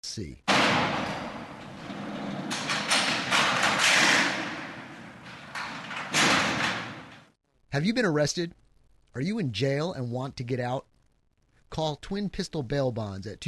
See. Have you been arrested? Are you in jail and want to get out? Call Twin Pistol Bail Bonds at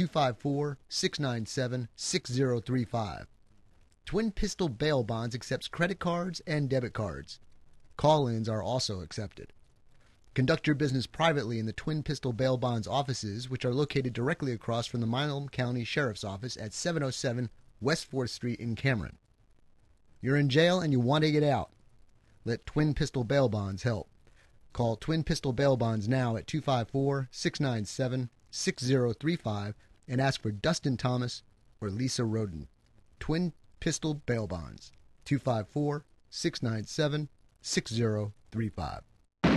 254-697-6035. Twin Pistol Bail Bonds accepts credit cards and debit cards. Call-ins are also accepted. Conduct your business privately in the Twin Pistol Bail Bonds offices, which are located directly across from the Milam County Sheriff's Office at 707 West 4th Street in Cameron. You're in jail and you want to get out. Let Twin Pistol Bail Bonds help. Call Twin Pistol Bail Bonds now at 254-697-6035 and ask for Dustin Thomas or Lisa Roden. Twin Pistol Bail Bonds, 254-697-6035.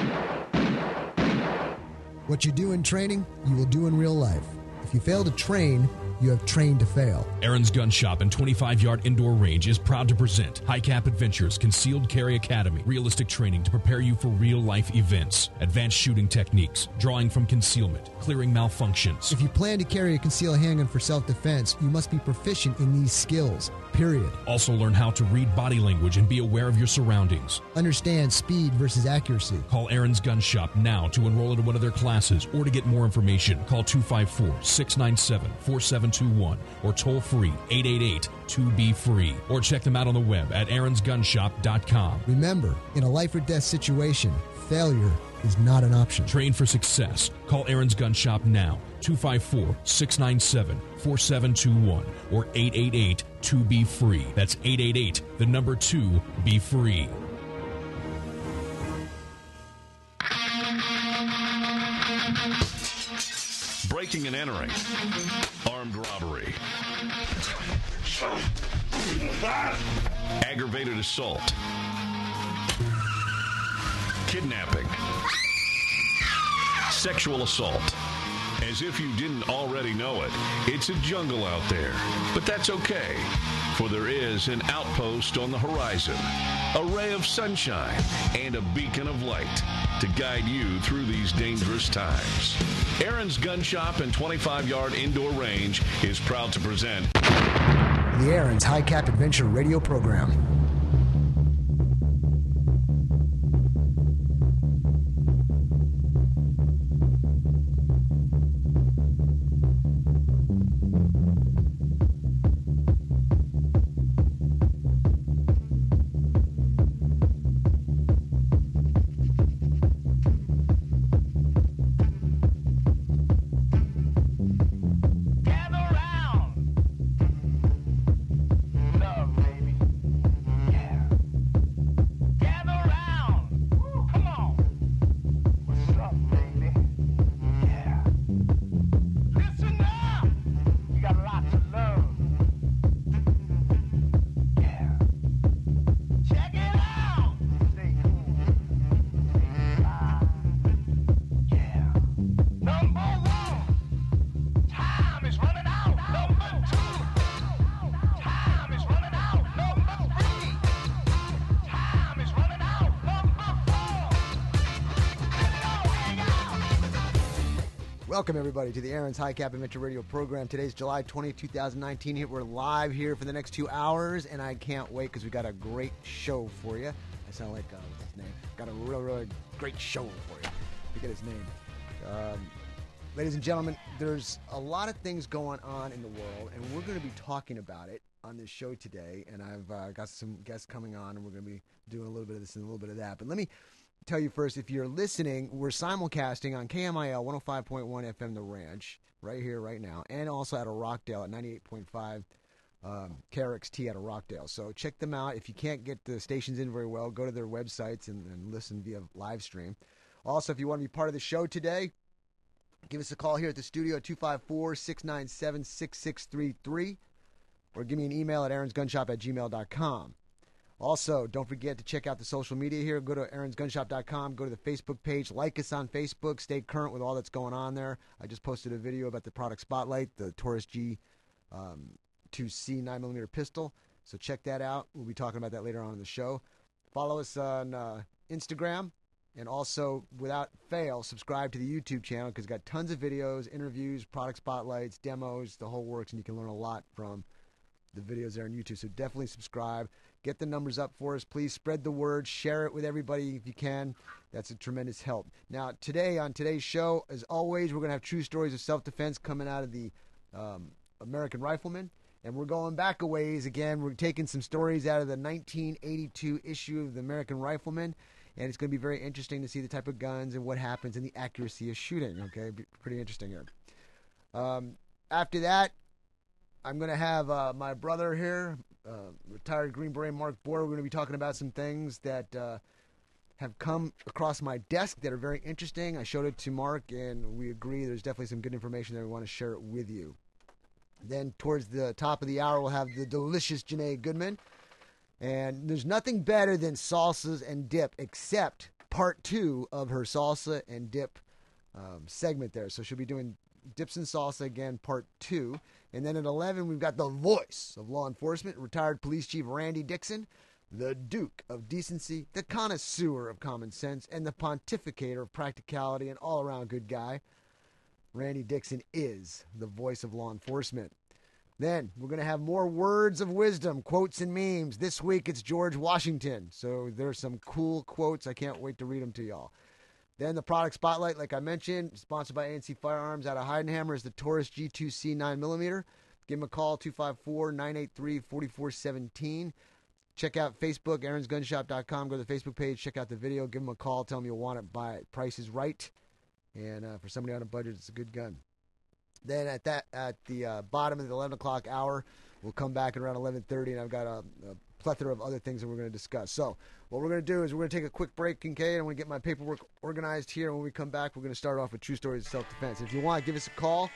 What you do in training, you will do in real life. If you fail to train, you have trained to fail. Aaron's Gun Shop and 25-yard indoor range is proud to present High Cap Adventures Concealed Carry Academy. Realistic training to prepare you for real-life events. Advanced shooting techniques, drawing from concealment, clearing malfunctions. If you plan to carry a concealed handgun for self-defense, you must be proficient in these skills, period. Also learn how to read body language and be aware of your surroundings. Understand speed versus accuracy. Call Aaron's Gun Shop now to enroll in one of their classes or to get more information. Call 254-697-4721 or toll free 888-2BE-FREE or check them out on the web at aaronsgunshop.com. Remember, in a life or death situation, failure is not an option. Train for success. Call Aaron's Gun Shop now, 254-697-4721 or 888-2BE-FREE. That's 888-2BE-FREE. Breaking and entering. Armed robbery. Aggravated assault. Kidnapping. Sexual assault. As if you didn't already know it, it's a jungle out there. But that's okay, for there is an outpost on the horizon, a ray of sunshine, and a beacon of light to guide you through these dangerous times. Aaron's Gun Shop and 25-yard indoor range is proud to present the Aaron's High Cap Adventure radio program. Welcome, everybody, to the Aaron's High Cap Adventure Radio program. Today's July 20, 2019. We're live here for the next 2 hours, and I can't wait because we got a great show for you. I sound like, what's his name? Got a really great show for you. Forget his name. Ladies and gentlemen, there's a lot of things going on in the world, and we're going to be talking about it on this show today. And I've got some guests coming on, and we're going to be doing a little bit of this and a little bit of that. But let me tell you first, if you're listening, we're simulcasting on KMIL 105.1 FM The Ranch, right here, right now, and also out of Rockdale at 98.5 KRXT out of Rockdale. So check them out. If you can't get the stations in very well, go to their websites and listen via live stream. Also, if you want to be part of the show today, give us a call here at the studio at 254-697-6633, or give me an email at aaronsgunshop@gmail.com. Also, don't forget to check out the social media here. Go to aaronsgunshop.com. Go to the Facebook page. Like us on Facebook. Stay current with all that's going on there. I just posted a video about the product spotlight, the Taurus G 2C 9mm pistol. So check that out. We'll be talking about that later on in the show. Follow us on Instagram And also, without fail, subscribe to the YouTube channel because it's got tons of videos, interviews, product spotlights, demos, the whole works, and you can learn a lot from the videos there on YouTube. So definitely subscribe. Get the numbers up for us. Please spread the word. Share it with everybody if you can. That's a tremendous help. Now, today, on today's show, as always, we're going to have true stories of self-defense coming out of the American Rifleman. And we're going back a ways again. We're taking some stories out of the 1982 issue of the American Rifleman. And it's going to be very interesting to see the type of guns and what happens and the accuracy of shooting. Okay, pretty interesting here. After that, I'm going to have my brother here, retired Green Beret Mark Boyer. We're going to be talking about some things that have come across my desk that are very interesting. I showed it to Mark, and we agree there's definitely some good information there. We want to share it with you. Then towards the top of the hour, we'll have the delicious Janae Goodman. And there's nothing better than salsas and dip except part 2 of her salsa and dip segment there. So she'll be doing dips and salsa again, part 2. And then at 11, we've got the voice of law enforcement, retired police chief Randy Dixon, the Duke of Decency, the connoisseur of common sense, and the pontificator of practicality, and all-around good guy. Randy Dixon is the voice of law enforcement. Then we're going to have more words of wisdom, quotes and memes. This week it's George Washington. So there's some cool quotes. I can't wait to read them to y'all. Then the product spotlight, like I mentioned, sponsored by ANC Firearms out of Heidenhammer, is the Taurus G2C 9mm. Give them a call, 254-983-4417. Check out Facebook, aaronsgunshop.com. Go to the Facebook page, check out the video, give them a call, tell them you'll want it, buy it. Price is right. And for somebody on a budget, it's a good gun. Then at the bottom of the 11 o'clock hour, we'll come back at around 11:30, and I've got a plethora of other things that we're going to discuss. So what we're going to do is we're going to take a quick break, Kincaid, and I'm going to get my paperwork organized here. And when we come back, we're going to start off with True Stories of Self-Defense. If you want, give us a call,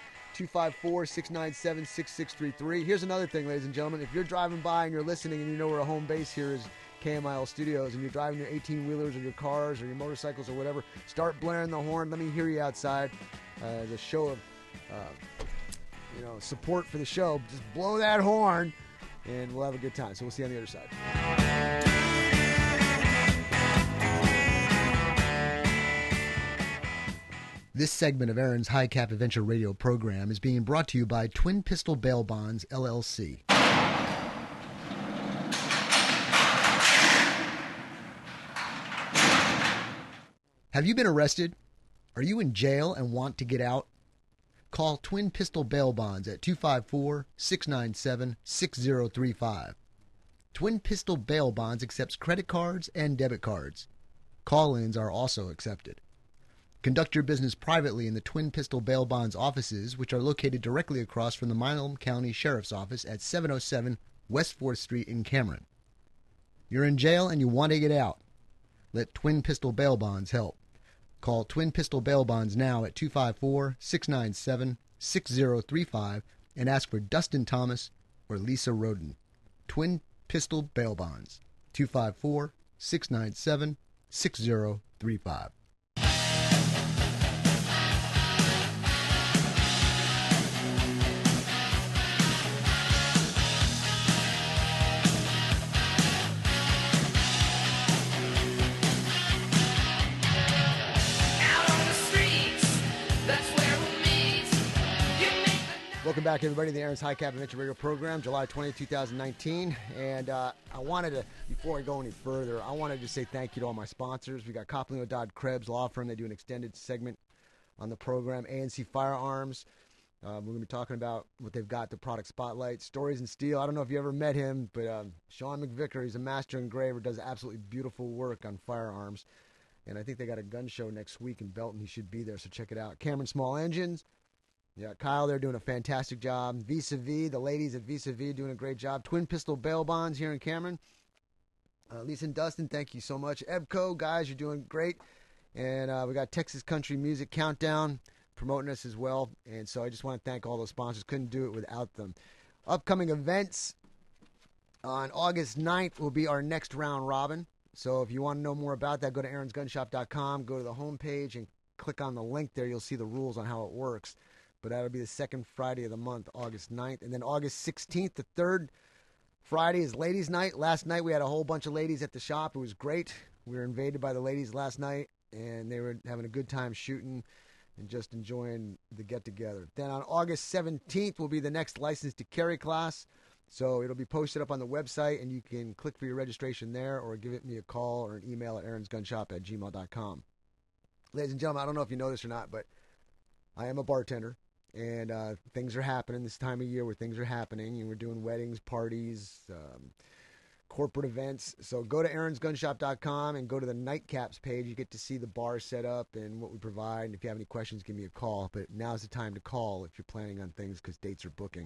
254-697-6633. Here's another thing, ladies and gentlemen. If you're driving by and you're listening and you know where a home base here is, KMIL Studios, and you're driving your 18-wheelers or your cars or your motorcycles or whatever, start blaring the horn. Let me hear you outside. The show of support for the show. Just blow that horn, and we'll have a good time. So we'll see you on the other side. This segment of Aaron's High Cap Adventure Radio program is being brought to you by Twin Pistol Bail Bonds, LLC. Have you been arrested? Are you in jail and want to get out? Call Twin Pistol Bail Bonds at 254-697-6035. Twin Pistol Bail Bonds accepts credit cards and debit cards. Call-ins are also accepted. Conduct your business privately in the Twin Pistol Bail Bonds offices, which are located directly across from the Milam County Sheriff's Office at 707 West 4th Street in Cameron. You're in jail and you want to get out. Let Twin Pistol Bail Bonds help. Call Twin Pistol Bail Bonds now at 254-697-6035 and ask for Dustin Thomas or Lisa Roden. Twin Pistol Bail Bonds, 254-697-6035. Welcome back, everybody, to the Aaron's High Cap Adventure Radio program, July 20, 2019. And I wanted to, before I go any further, I wanted to say thank you to all my sponsors. We got Copley Dodd Krebs Law Firm. They do an extended segment on the program. ANC Firearms. We're going to be talking about what they've got, the product spotlight. Stories in Steel. I don't know if you ever met him, but Sean McVicker, he's a master engraver, does absolutely beautiful work on firearms. And I think they got a gun show next week in Belton. He should be there, so check it out. Cameron Small Engines. Yeah, Kyle, they're doing a fantastic job. Vis-a-Vis, the ladies at Vis-a-Vis doing a great job. Twin Pistol Bail Bonds here in Cameron. Lisa and Dustin, thank you so much. EBCO, guys, you're doing great. And we got Texas Country Music Countdown promoting us as well. And so I just want to thank all those sponsors. Couldn't do it without them. Upcoming events on August 9th will be our next round robin. So if you want to know more about that, go to aaronsgunshop.com, go to the homepage, and click on the link there. You'll see the rules on how it works. But that'll be the second Friday of the month, August 9th. And then August 16th, the third Friday, is Ladies' Night. Last night we had a whole bunch of ladies at the shop. It was great. We were invaded by the ladies last night. and they were having a good time shooting and just enjoying the get-together. Then on August 17th will be the next license to carry class. So it'll be posted up on the website, and you can click for your registration there or give me a call or an email at aaronsgunshop@gmail.com. Ladies and gentlemen, I don't know if you know this or not, but I am a bartender, and things are happening this time of year where things are happening, and we're doing weddings, parties, corporate events. So go to aaronsgunshop.com and go to the Nightcaps page. You get to see the bar set up and what we provide. And if you have any questions, give me a call. But now's the time to call if you're planning on things because dates are booking.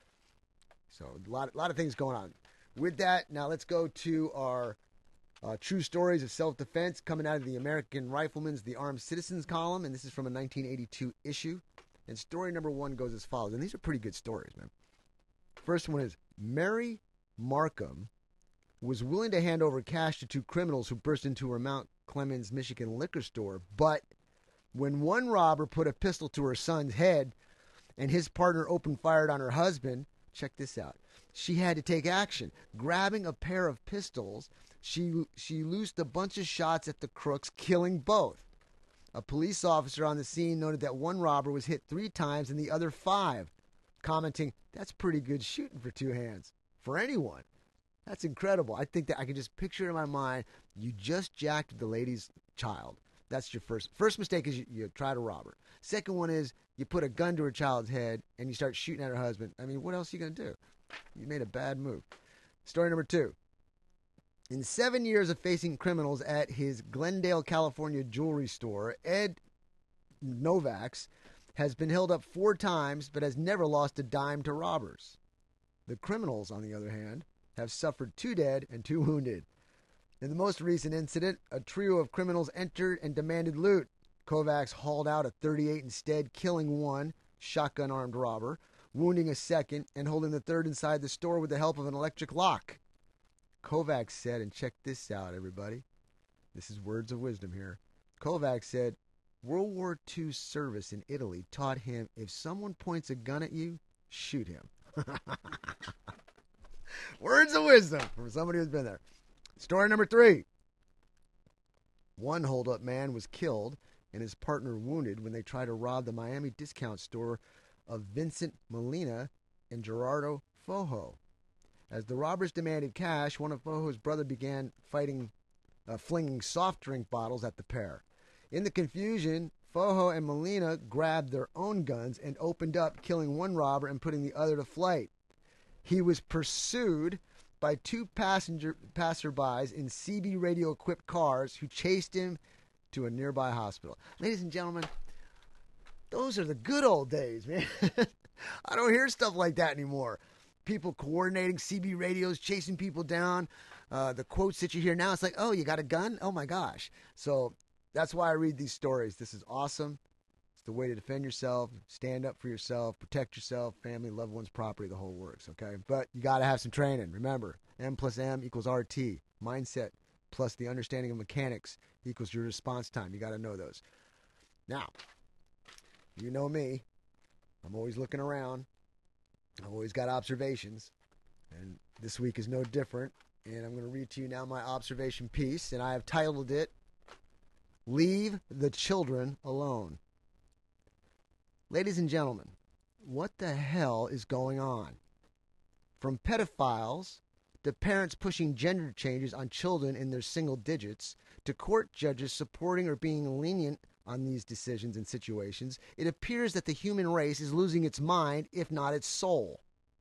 So a lot of things going on. With that, now let's go to our True Stories of Self-Defense coming out of the American Rifleman's The Armed Citizens column. And this is from a 1982 issue. And story number 1 goes as follows. And these are pretty good stories, man. First one is Mary Markham was willing to hand over cash to 2 criminals who burst into her Mount Clemens, Michigan liquor store. But when one robber put a pistol to her son's head and his partner opened fire on her husband, check this out, she had to take action. Grabbing a pair of pistols, she loosed a bunch of shots at the crooks, killing both. A police officer on the scene noted that one robber was hit 3 times and the other 5, commenting, "That's pretty good shooting for 2 hands. For anyone. That's incredible." I think that I can just picture it in my mind. You just jacked the lady's child. That's your first mistake is you try to rob her. Second one is you put a gun to her child's head and you start shooting at her husband. I mean, what else are you going to do? You made a bad move. Story number 2. In 7 years of facing criminals at his Glendale, California jewelry store, Ed Novaks has been held up 4 times but has never lost a dime to robbers. The criminals, on the other hand, have suffered 2 dead and 2 wounded. In the most recent incident, a trio of criminals entered and demanded loot. Kovacs hauled out a .38 instead, killing 1 shotgun-armed robber, wounding a 2nd, and holding the 3rd inside the store with the help of an electric lock. Kovacs said, and check this out, everybody. This is words of wisdom here. Kovacs said, World War II service in Italy taught him if someone points a gun at you, shoot him. Words of wisdom from somebody who's been there. Story number 3. One holdup man was killed and his partner wounded when they tried to rob the Miami discount store of Vincent Molina and Gerardo Fojo. As the robbers demanded cash, one of Fojo's brother began flinging soft drink bottles at the pair. In the confusion, Fojo and Molina grabbed their own guns and opened up, killing one robber and putting the other to flight. He was pursued by 2 passerbys in CB radio-equipped cars who chased him to a nearby hospital. Ladies and gentlemen, those are the good old days, man. I don't hear stuff like that anymore. People coordinating CB radios, chasing people down. The quotes that you hear now, it's like, oh, you got a gun? Oh, my gosh. So that's why I read these stories. This is awesome. It's the way to defend yourself, stand up for yourself, protect yourself, family, loved ones, property, the whole works, okay? But you got to have some training. Remember, M plus M equals RT. Mindset plus the understanding of mechanics equals your response time. You got to know those. Now, you know me. I'm always looking around. I've always got observations, and this week is no different. And I'm going to read to you now my observation piece, and I have titled it, Leave the Children Alone. Ladies and gentlemen, what the hell is going on? From pedophiles to parents pushing gender changes on children in their single digits, to court judges supporting or being lenient on these decisions and situations, it appears that the human race is losing its mind, if not its soul.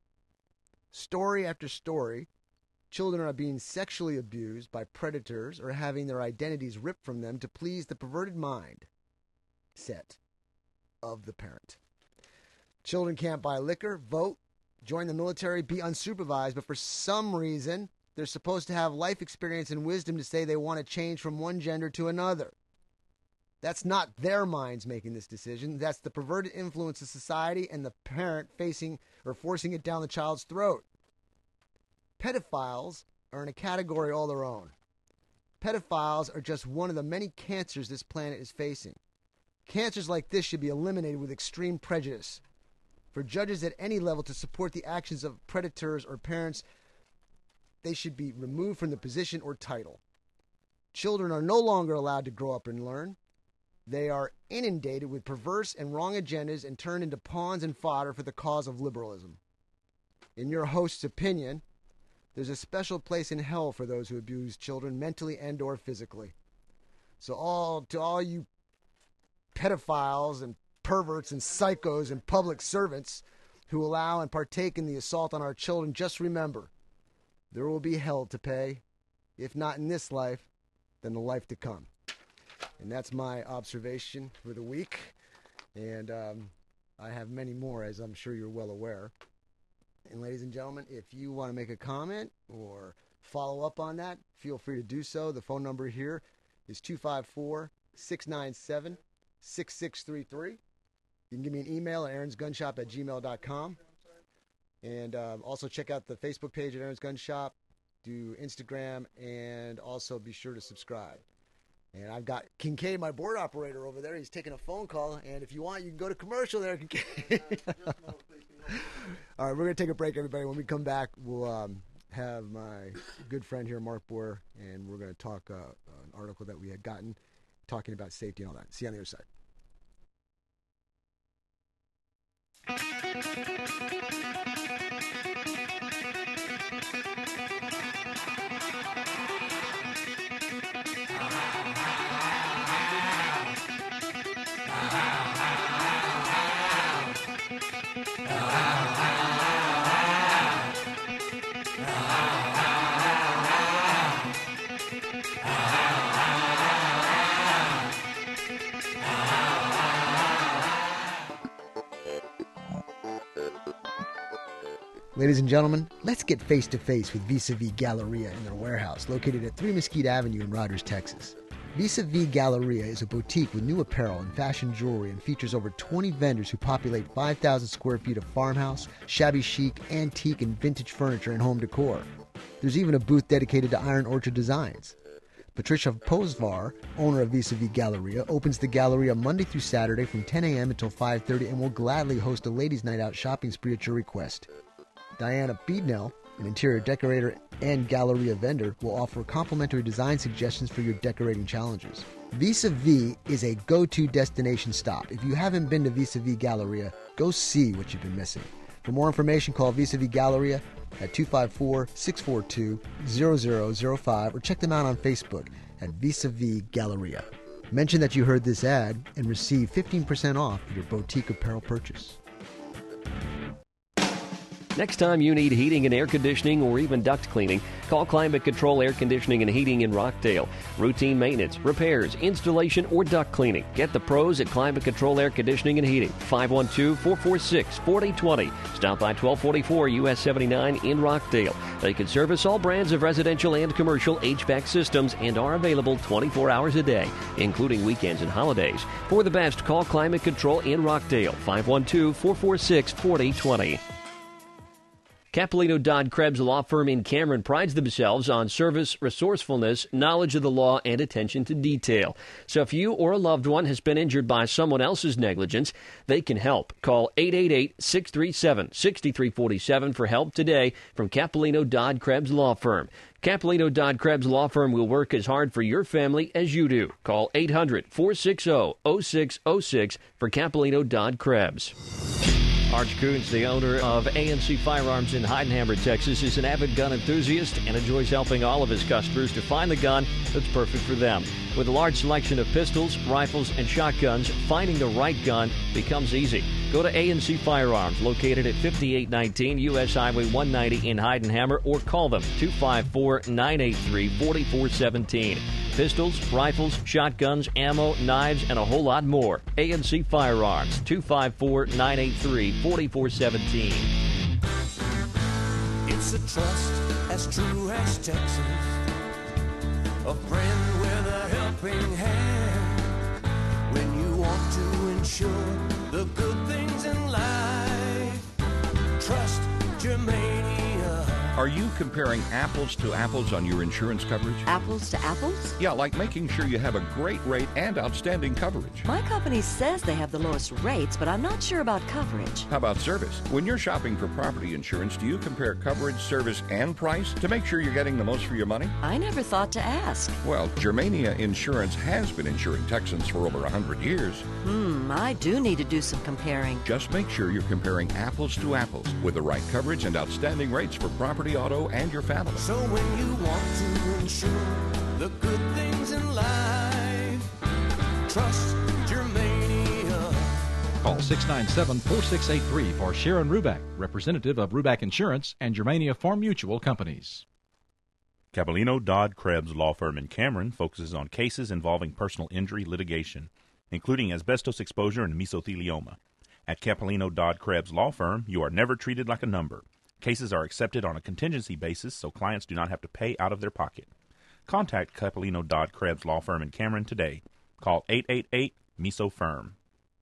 Story after story, children are being sexually abused by predators or having their identities ripped from them to please the perverted mind set of the parent. Children can't buy liquor, vote, join the military, be unsupervised, but for some reason, they're supposed to have life experience and wisdom to say they want to change from one gender to another. That's not their minds making this decision. That's the perverted influence of society and the parent facing or forcing it down the child's throat. Pedophiles are in a category all their own. Pedophiles are just one of the many cancers this planet is facing. Cancers like this should be eliminated with extreme prejudice. For judges at any level to support the actions of predators or parents, they should be removed from the position or title. Children are no longer allowed to grow up and learn. They are inundated with perverse and wrong agendas and turned into pawns and fodder for the cause of liberalism. In your host's opinion, there's a special place in hell for those who abuse children mentally and or physically. So to all you pedophiles and perverts and psychos and public servants who allow and partake in the assault on our children, just remember, there will be hell to pay, if not in this life, then the life to come. And that's my observation for the week. And I have many more, as I'm sure you're well aware. And ladies and gentlemen, if you want to make a comment or follow up on that, feel free to do so. The phone number here is 254-697-6633. You can give me an email at aaronsgunshop@gmail.com. And also check out the Facebook page at Aaron's Gun Shop, do Instagram, and also be sure to subscribe. And I've got Kincaid, my board operator, over there. He's taking a phone call. And if you want, you can go to commercial there, Kincaid. All right, we're going to take a break, everybody. When we come back, we'll have my good friend here, Mark Boer, and we're going to talk an article that we had gotten talking about safety and all that. See you on the other side. Ladies and gentlemen, let's get face-to-face with Vis-a-Vis Galleria in their warehouse, located at 3 Mesquite Avenue in Rogers, Texas. Vis-a-Vis Galleria is a boutique with new apparel and fashion jewelry and features over 20 vendors who populate 5,000 square feet of farmhouse, shabby chic, antique, and vintage furniture and home decor. There's even a booth dedicated to Iron Orchard designs. Patricia Posvar, owner of Vis-a-Vis Galleria, opens the Galleria Monday through Saturday from 10 a.m. until 5:30 and will gladly host a ladies' night out shopping spree at your request. Diana Beednell, an interior decorator and Galleria vendor, will offer complimentary design suggestions for your decorating challenges. Vis-a-Vis is a go-to destination stop. If you haven't been to Vis-a-Vis Galleria, go see what you've been missing. For more information, call Vis-a-Vis Galleria at 254-642-0005 or check them out on Facebook at Vis-a-Vis Galleria. Mention that you heard this ad and receive 15% off your boutique apparel purchase. Next time you need heating and air conditioning or even duct cleaning, call Climate Control Air Conditioning and Heating in Rockdale. Routine maintenance, repairs, installation, or duct cleaning. Get the pros at Climate Control Air Conditioning and Heating. 512-446-4020. Stop by 1244 US 79 in Rockdale. They can service all brands of residential and commercial HVAC systems and are available 24 hours a day, including weekends and holidays. For the best, call Climate Control in Rockdale. 512-446-4020. Capolino Dodd Krebs Law Firm in Cameron prides themselves on service, resourcefulness, knowledge of the law, and attention to detail. So if you or a loved one has been injured by someone else's negligence, they can help. Call 888-637-6347 for help today from Capolino Dodd Krebs Law Firm. Capolino Dodd Krebs Law Firm will work as hard for your family as you do. Call 800-460-0606 for Capolino Dodd Krebs. Arch Coons, the owner of ANC Firearms in Heidenhammer, Texas, is an avid gun enthusiast and enjoys helping all of his customers to find the gun that's perfect for them. With a large selection of pistols, rifles, and shotguns, finding the right gun becomes easy. Go to ANC Firearms, located at 5819 U.S. Highway 190 in Heidenhammer, or call them 254-983-4417. Pistols, rifles, shotguns, ammo, knives, and a whole lot more. ANC Firearms, 254-983-4417. It's a trust as true as Texas, a friend with a helping hand. When you want to ensure the good things in life, trust Germania. Are you comparing apples to apples on your insurance coverage? Apples to apples? Yeah, like making sure you have a great rate and outstanding coverage. My company says they have the lowest rates, but I'm not sure about coverage. How about service? When you're shopping for property insurance, do you compare coverage, service, and price to make sure you're getting the most for your money? I never thought to ask. Well, Germania Insurance has been insuring Texans for over 100 years. I do need to do some comparing. Just make sure you're comparing apples to apples with the right coverage and outstanding rates for property, auto, and your family. So when you want to insure the good things in life, trust Germania. Call 697-4683 for Sharon Ruback, representative of Ruback Insurance and Germania Farm Mutual Companies. Capellino Dodd Krebs Law Firm in Cameron focuses on cases involving personal injury litigation, including asbestos exposure and mesothelioma. At Capellino Dodd Krebs Law Firm, you are never treated like a number. Cases are accepted on a contingency basis, so clients do not have to pay out of their pocket. Contact Capellino Dodd Krebs Law Firm in Cameron today. Call 888-MESO-FIRM.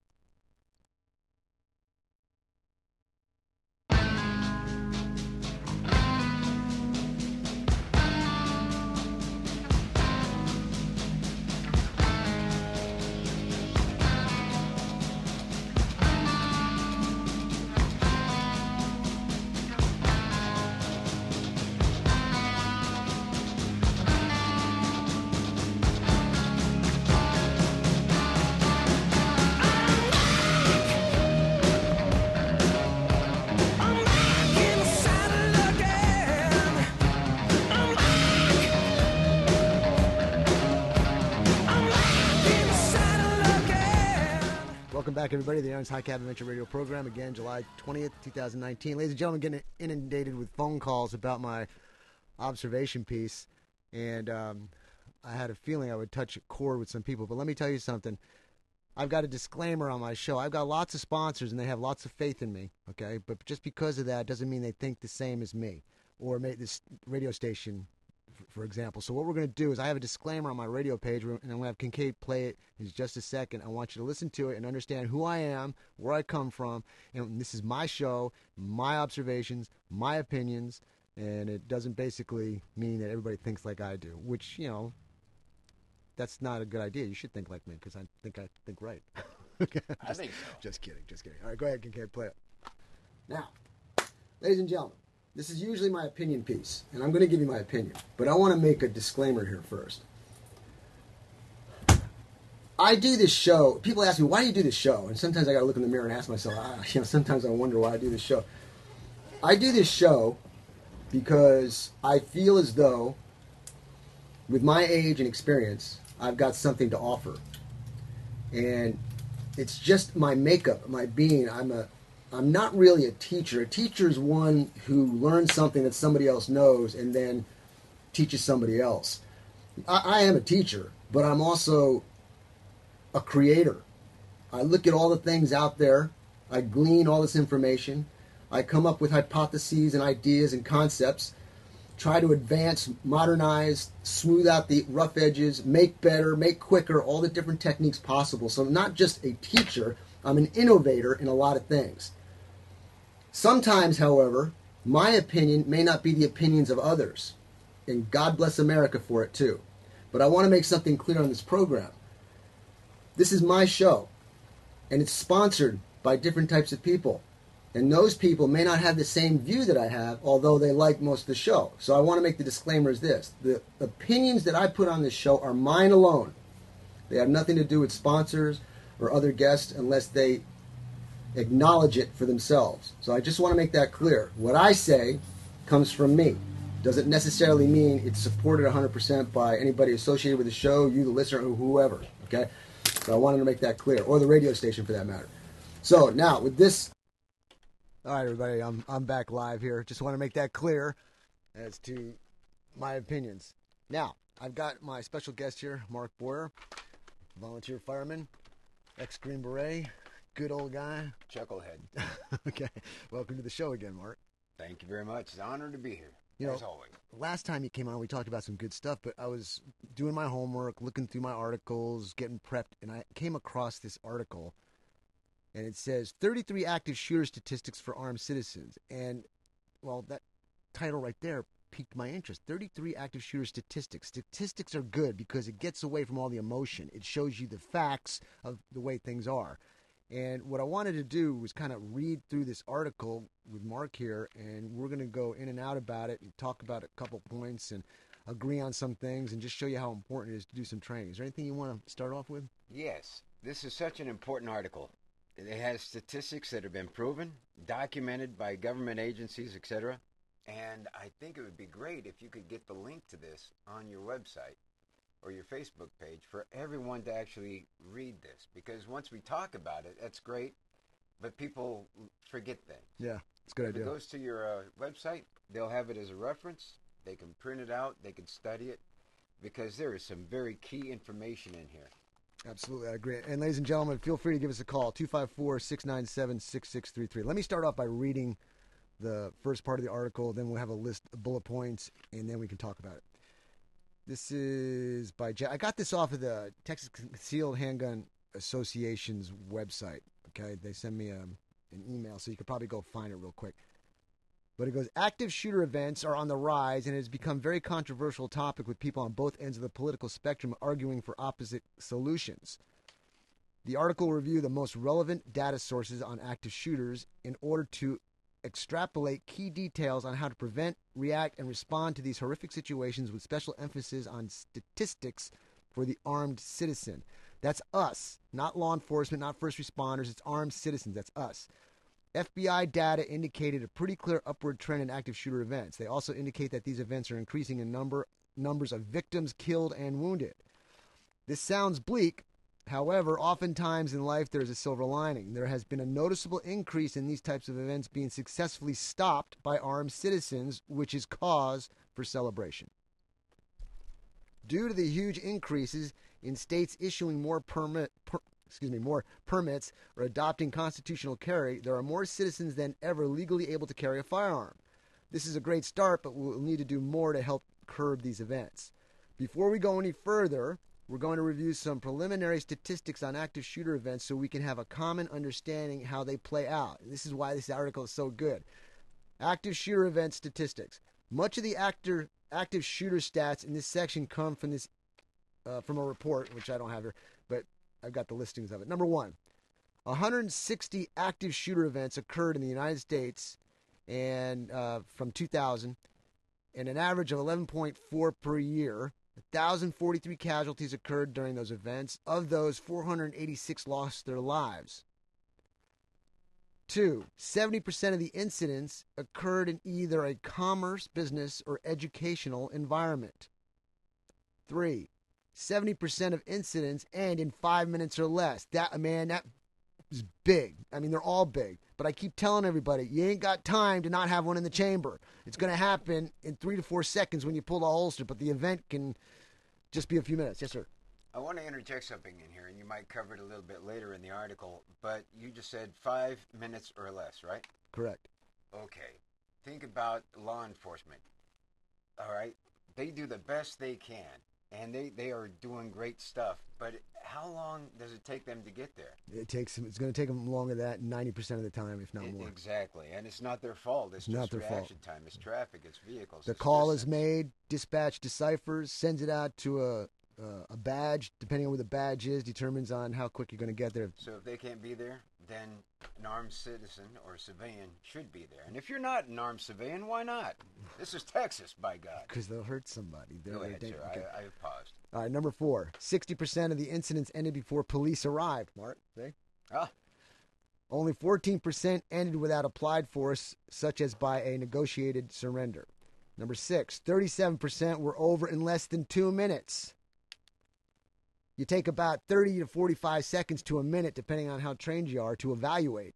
Welcome back, everybody, to the Aaron's High Cap Adventure Radio program. Again, July 20th, 2019. Ladies and gentlemen, getting inundated with phone calls about my observation piece. And I had a feeling I would touch a chord with some people. But let me tell you something. I've got a disclaimer on my show. I've got lots of sponsors, and they have lots of faith in me, okay? But just because of that doesn't mean they think the same as me or make this radio station, for example. So what we're going to do is I have a disclaimer on my radio page, and I'm going to have Kincaid play it in just a second. I want you to listen to it and understand who I am, where I come from, and this is my show, my observations, my opinions, and it doesn't basically mean that everybody thinks like I do, which, you know, that's not a good idea. You should think like me because I think right. I think so. Just kidding. All right, go ahead, Kincaid, play it. Now, ladies and gentlemen, this is usually my opinion piece, and I'm going to give you my opinion. But I want to make a disclaimer here first. I do this show. People ask me, why do you do this show? And sometimes I got to look in the mirror and ask myself, sometimes I wonder why I do this show. I do this show because I feel as though, with my age and experience, I've got something to offer. And it's just my makeup, my being. I'm not really a teacher. A teacher is one who learns something that somebody else knows and then teaches somebody else. I am a teacher, but I'm also a creator. I look at all the things out there. I glean all this information. I come up with hypotheses and ideas and concepts, try to advance, modernize, smooth out the rough edges, make better, make quicker, all the different techniques possible. So I'm not just a teacher, I'm an innovator in a lot of things. Sometimes, however, my opinion may not be the opinions of others, and God bless America for it too. But I want to make something clear on this program. This is my show, and it's sponsored by different types of people. And those people may not have the same view that I have, although they like most of the show. So I want to make the disclaimer as this. The opinions that I put on this show are mine alone. They have nothing to do with sponsors or other guests unless they acknowledge it for themselves. So I just want to make that clear. What I say comes from me. Doesn't necessarily mean it's supported 100% by anybody associated with the show, you, the listener, or whoever. Okay? So I wanted to make that clear, or the radio station for that matter. So now with this. All right, everybody, I'm back live here. Just want to make that clear as to my opinions. Now, I've got my special guest here, Mark Boyer, volunteer fireman, ex-Green Beret, good old guy. Chucklehead. Okay, welcome to the show again, Mark. Thank you very much. It's an honor to be here, as always. Last time you came on, we talked about some good stuff, but I was doing my homework, looking through my articles, getting prepped, and I came across this article. And it says 33 active shooter statistics for armed citizens. And, well, that title right there piqued my interest. 33 active shooter statistics. Statistics are good because it gets away from all the emotion. It shows you the facts of the way things are. And what I wanted to do was kind of read through this article with Mark here, and we're going to go in and out about it and talk about a couple points and agree on some things and just show you how important it is to do some training. Is there anything you want to start off with? Yes. This is such an important article. It has statistics that have been proven, documented by government agencies, etc. And I think it would be great if you could get the link to this on your website or your Facebook page for everyone to actually read this. Because once we talk about it, that's great, but people forget things. Yeah, it's a good idea. If it goes to your website, they'll have it as a reference. They can print it out. They can study it because there is some very key information in here. Absolutely, I agree. And ladies and gentlemen, feel free to give us a call, 254-697-6633. Let me start off by reading the first part of the article, then we'll have a list of bullet points, and then we can talk about it. This is by Jack. I got this off of the Texas Concealed Handgun Association's website. Okay, they send me an email, so you could probably go find it real quick. But it goes, active shooter events are on the rise, and it has become a very controversial topic with people on both ends of the political spectrum arguing for opposite solutions. The article will review the most relevant data sources on active shooters in order to extrapolate key details on how to prevent, react, and respond to these horrific situations with special emphasis on statistics for the armed citizen. That's us, not law enforcement, not first responders. It's armed citizens. That's us. FBI data indicated a pretty clear upward trend in active shooter events. They also indicate that these events are increasing in numbers of victims killed and wounded. This sounds bleak. However, oftentimes in life there is a silver lining. There has been a noticeable increase in these types of events being successfully stopped by armed citizens, which is cause for celebration. Due to the huge increases in states issuing more permits or adopting constitutional carry, there are more citizens than ever legally able to carry a firearm. This is a great start, but we'll need to do more to help curb these events. Before we go any further, we're going to review some preliminary statistics on active shooter events so we can have a common understanding how they play out. And this is why this article is so good. Active shooter event statistics. Much of the active shooter stats in this section come from this from a report, which I don't have here, but I've got the listings of it. Number one, 160 active shooter events occurred in the United States and from 2000, and an average of 11.4 per year. 1,043 casualties occurred during those events. Of those, 486 lost their lives. 2, 70% of the incidents occurred in either a commerce, business, or educational environment. 3, 70% of incidents end in 5 minutes or less. That is big. I mean, they're all big. But I keep telling everybody, you ain't got time to not have one in the chamber. It's going to happen in 3 to 4 seconds when you pull the holster, but the event can just be a few minutes. Yes, sir. I want to interject something in here, and you might cover it a little bit later in the article, but you just said 5 minutes or less, right? Correct. Okay. Think about law enforcement. All right? They do the best they can, and they are doing great stuff, but how long does it take them to get there? It's going to take them longer than that 90% of the time, if not more. Exactly, and it's not their fault. It's not just their reaction fault. time. It's traffic. It's vehicles. The call is made, dispatch deciphers, sends it out to a badge. Depending on where the badge is, determines on how quick you're going to get there. So if they can't be there, then an armed citizen or civilian should be there. And if you're not an armed civilian, why not? This is Texas, by God. Because they'll hurt somebody. Go ahead, sir. Okay. I have paused. All right, number 4. 60% of the incidents ended before police arrived. Mark, see? Only 14% ended without applied force, such as by a negotiated surrender. Number 6, 37% were over in less than 2 minutes. You take about 30 to 45 seconds to a minute, depending on how trained you are, to evaluate.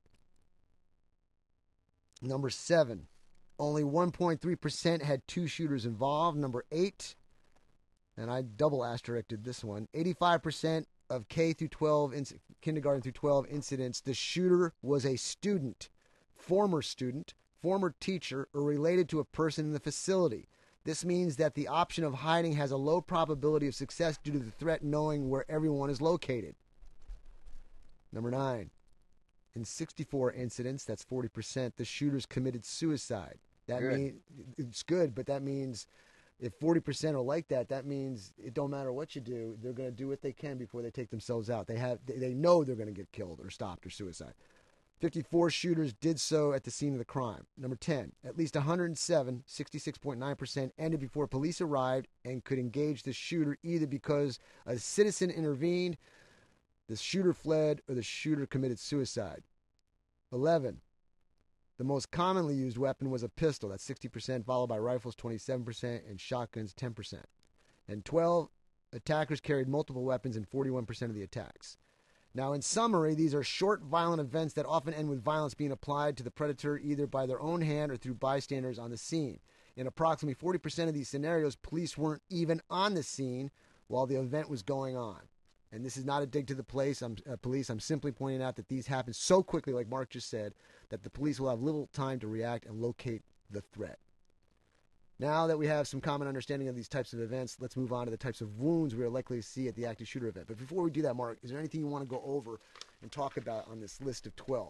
Number 7, only 1.3% had 2 shooters involved. Number 8, and I double asterished this one, 85% of kindergarten through 12 incidents, the shooter was a student, former teacher, or related to a person in the facility. This means that the option of hiding has a low probability of success due to the threat knowing where everyone is located. Number 9, in 64 incidents, that's 40%, the shooters committed suicide. That Good. means it's good, but that means if 40% are like that, that means it don't matter what you do. They're going to do what they can before they take themselves out. They know they're going to get killed or stopped or suicide. 54 shooters did so at the scene of the crime. Number 10, at least 107, 66.9%, ended before police arrived and could engage the shooter either because a citizen intervened, the shooter fled, or the shooter committed suicide. 11, the most commonly used weapon was a pistol. That's 60%, followed by rifles, 27%, and shotguns, 10%. And 12, attackers carried multiple weapons in 41% of the attacks. Now, in summary, these are short, violent events that often end with violence being applied to the predator either by their own hand or through bystanders on the scene. In approximately 40% of these scenarios, police weren't even on the scene while the event was going on. And this is not a dig to the police. I'm simply pointing out that these happen so quickly, like Mark just said, that the police will have little time to react and locate the threat. Now that we have some common understanding of these types of events, let's move on to the types of wounds we are likely to see at the active shooter event. But before we do that, Mark, is there anything you want to go over and talk about on this list of 12?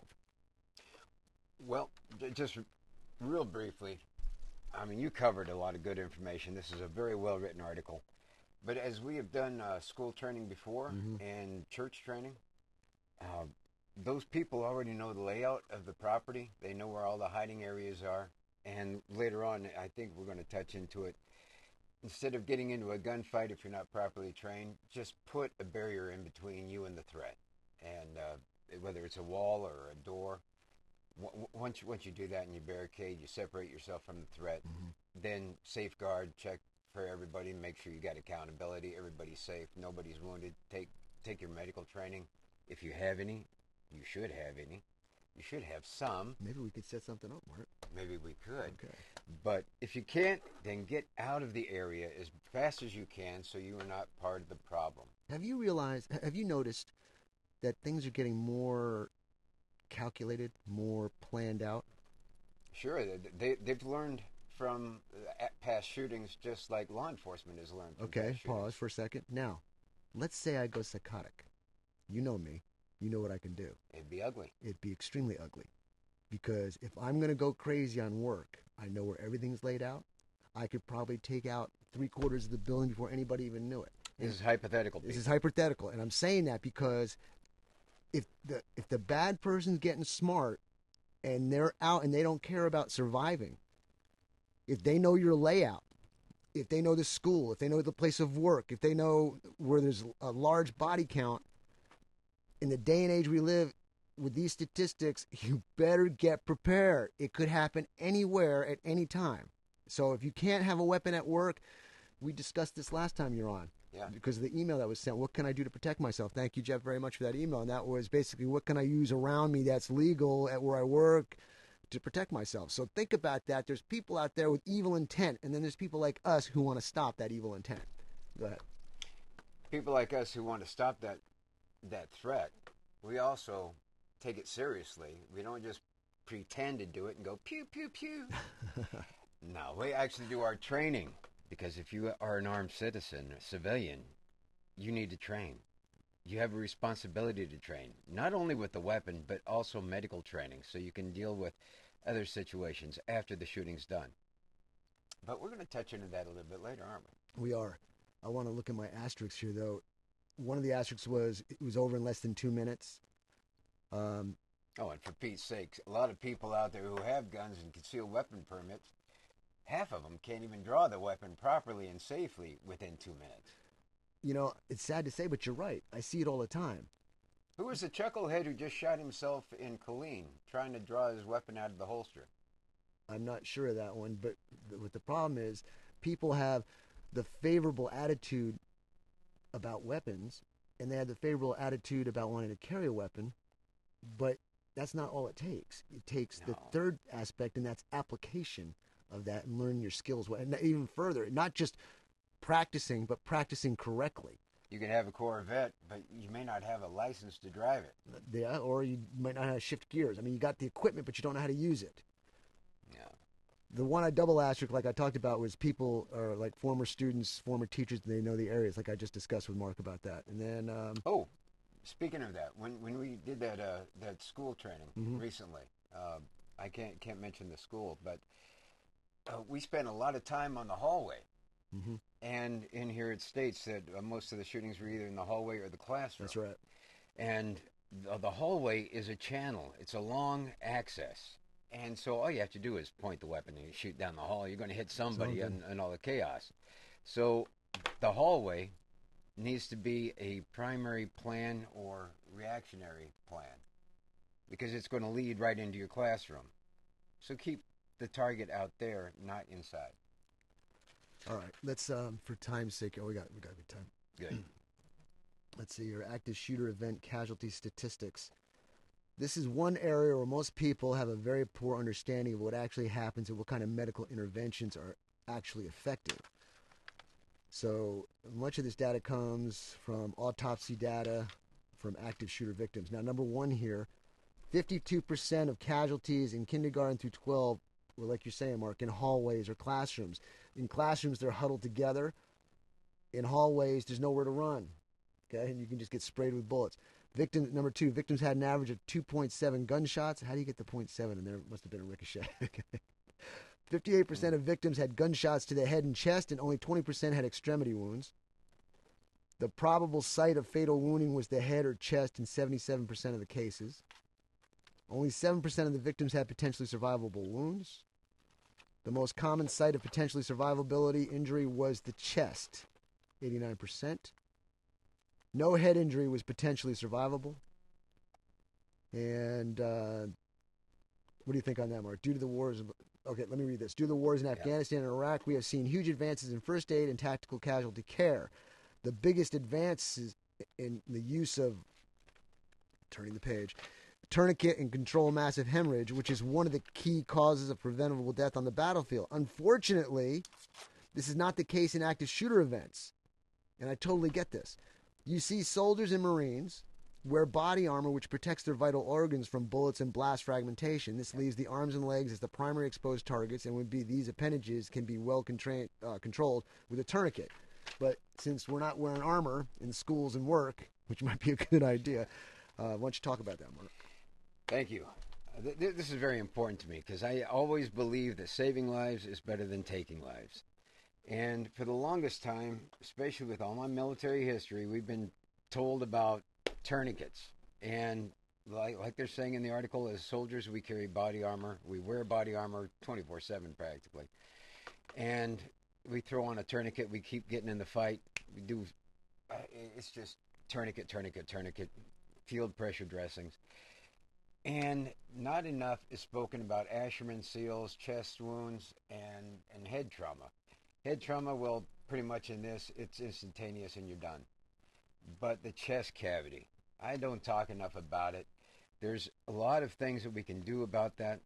Well, just real briefly, I mean, you covered a lot of good information. This is a very well-written article. But as we have done school training before and church training, those people already know the layout of the property. They know where all the hiding areas are. And later on, I think we're going to touch into it. Instead of getting into a gunfight if you're not properly trained, just put a barrier in between you and the threat. And whether it's a wall or a door, once you do that and you barricade, you separate yourself from the threat, then safeguard, check for everybody, make sure you got accountability, everybody's safe, nobody's wounded. Take your medical training. If you have any, you should have any. You should have some. Maybe we could set something up, Mark. Maybe we could. Okay. But if you can't, then get out of the area as fast as you can so you are not part of the problem. Have you noticed that things are getting more calculated, more planned out? Sure. They've learned from past shootings just like law enforcement has learned from past shootings. Pause for a second. Now, let's say I go psychotic. You know me. You know what I can do. It'd be ugly. It'd be extremely ugly. Because if I'm going to go crazy on work, I know where everything's laid out. I could probably take out 3/4 of the building before anybody even knew it. This is hypothetical. This is hypothetical. And I'm saying that because if the bad person's getting smart and they're out and they don't care about surviving, if they know your layout, if they know the school, if they know the place of work, if they know where there's a large body count, in the day and age we live, with these statistics, you better get prepared. It could happen anywhere at any time. So if you can't have a weapon at work, we discussed this last time you're on. Yeah. Because of the email that was sent. What can I do to protect myself? Thank you, Jeff, very much for that email. And that was basically, what can I use around me that's legal at where I work to protect myself? So think about that. There's people out there with evil intent, and then there's people like us who want to stop that evil intent. Go ahead. People like us who want to stop that threat, we also take it seriously. We don't just pretend to do it and go pew, pew, pew. No, we actually do our training, because if you are an armed citizen, a civilian, you need to train. You have a responsibility to train, not only with the weapon, but also medical training, so you can deal with other situations after the shooting's done. But we're going to touch into that a little bit later, aren't we? We are. I want to look at my asterisks here, though. One of the asterisks was it was over in less than 2 minutes. And for Pete's sakes, a lot of people out there who have guns and concealed weapon permits, half of them can't even draw the weapon properly and safely within 2 minutes. You know, it's sad to say, but you're right. I see it all the time. Who was the chucklehead who just shot himself in Killeen trying to draw his weapon out of the holster? I'm not sure of that one, but what the problem is, people have the favorable attitude about weapons, and they have the favorable attitude about wanting to carry a weapon, but that's not all it takes. It takes the third aspect, and that's application of that and learning your skills. And even further, not just practicing, but practicing correctly. You can have a Corvette, but you may not have a license to drive it. Yeah, or you might not know how to shift gears. I mean, you got the equipment, but you don't know how to use it. Yeah. The one I double asterisk, like I talked about, was people are like former students, former teachers, they know the areas, like I just discussed with Mark about that. And then... Speaking of that, when we did that school training recently, I can't mention the school, but we spent a lot of time on the hallway. Mm-hmm. And in here it states that most of the shootings were either in the hallway or the classroom. That's right. And the hallway is a channel. It's a long access. And so all you have to do is point the weapon and you shoot down the hall. You're going to hit somebody and all the chaos. So the hallway needs to be a primary plan or reactionary plan because it's going to lead right into your classroom. So keep the target out there, not inside. All right. Let's, for time's sake, we got good time. Good. Let's see your active shooter event casualty statistics. This is one area where most people have a very poor understanding of what actually happens and what kind of medical interventions are actually effective. So much of this data comes from autopsy data from active shooter victims. Now, number one here, 52% of casualties in kindergarten through 12 were, like you're saying, Mark, in hallways or classrooms. In classrooms, they're huddled together. In hallways, there's nowhere to run. Okay, and you can just get sprayed with bullets. Number two, victims had an average of 2.7 gunshots. How do you get the 0.7 in there? It must have been a ricochet. 58% of victims had gunshots to the head and chest, and only 20% had extremity wounds. The probable site of fatal wounding was the head or chest in 77% of the cases. Only 7% of the victims had potentially survivable wounds. The most common site of potentially survivability injury was the chest, 89%. No head injury was potentially survivable. And what do you think on that, Mark? Due to the wars... Okay, let me read this. Due to the wars in Afghanistan and Iraq, we have seen huge advances in first aid and tactical casualty care. The biggest advances in the use of... Turning the page... tourniquet and control massive hemorrhage, which is one of the key causes of preventable death on the battlefield. Unfortunately, this is not the case in active shooter events. And I totally get this. You see soldiers and Marines wear body armor which protects their vital organs from bullets and blast fragmentation. This leaves the arms and legs as the primary exposed targets, and these appendages can be well controlled with a tourniquet. But since we're not wearing armor in schools and work, which might be a good idea, why don't you talk about that, Mark? Thank you. This is very important to me because I always believe that saving lives is better than taking lives. And for the longest time, especially with all my military history, we've been told about tourniquets. And like they're saying in the article, as soldiers, we carry body armor. We wear body armor 24/7 practically. And we throw on a tourniquet. We keep getting in the fight. We do. It's just tourniquet, field pressure dressings. And not enough is spoken about Asherman seals, chest wounds, and head trauma. Head trauma, well, pretty much in this, it's instantaneous and you're done. But the chest cavity, I don't talk enough about it. There's a lot of things that we can do about that.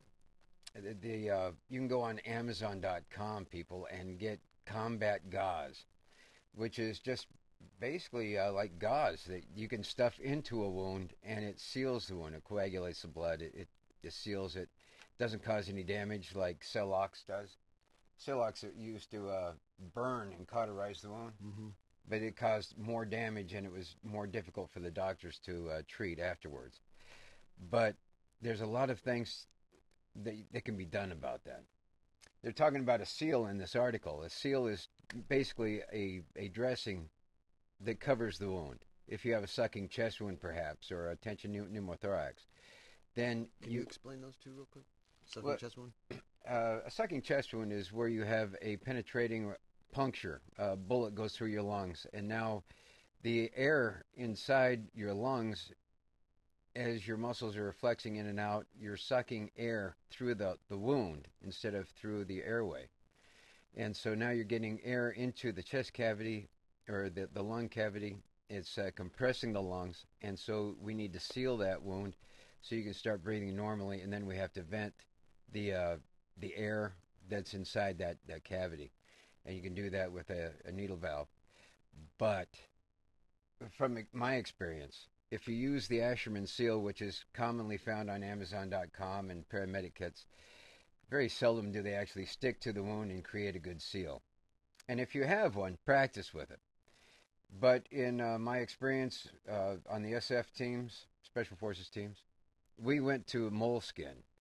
You can go on Amazon.com, people, and get combat gauze, which is just basically like gauze that you can stuff into a wound and it seals the wound. It coagulates the blood. It seals it. Doesn't cause any damage like Celox does. Celox used to burn and cauterize the wound, but it caused more damage and it was more difficult for the doctors to treat afterwards. But there's a lot of things that can be done about that. They're talking about a seal in this article. A seal is basically a dressing that covers the wound. If you have a sucking chest wound, perhaps, or a tension pneumothorax, then Can you explain those two real quick? Sucking chest wound? A sucking chest wound is where you have a penetrating puncture. A bullet goes through your lungs, and now the air inside your lungs, as your muscles are flexing in and out, you're sucking air through the wound instead of through the airway. And so now you're getting air into the chest cavity or the lung cavity. It's compressing the lungs, and so we need to seal that wound so you can start breathing normally, and then we have to vent the air that's inside that cavity. And you can do that with a needle valve. But from my experience, if you use the Asherman seal, which is commonly found on Amazon.com and paramedic kits, very seldom do they actually stick to the wound and create a good seal. And if you have one, practice with it. But in my experience on the SF teams, Special Forces teams, we went to moleskin.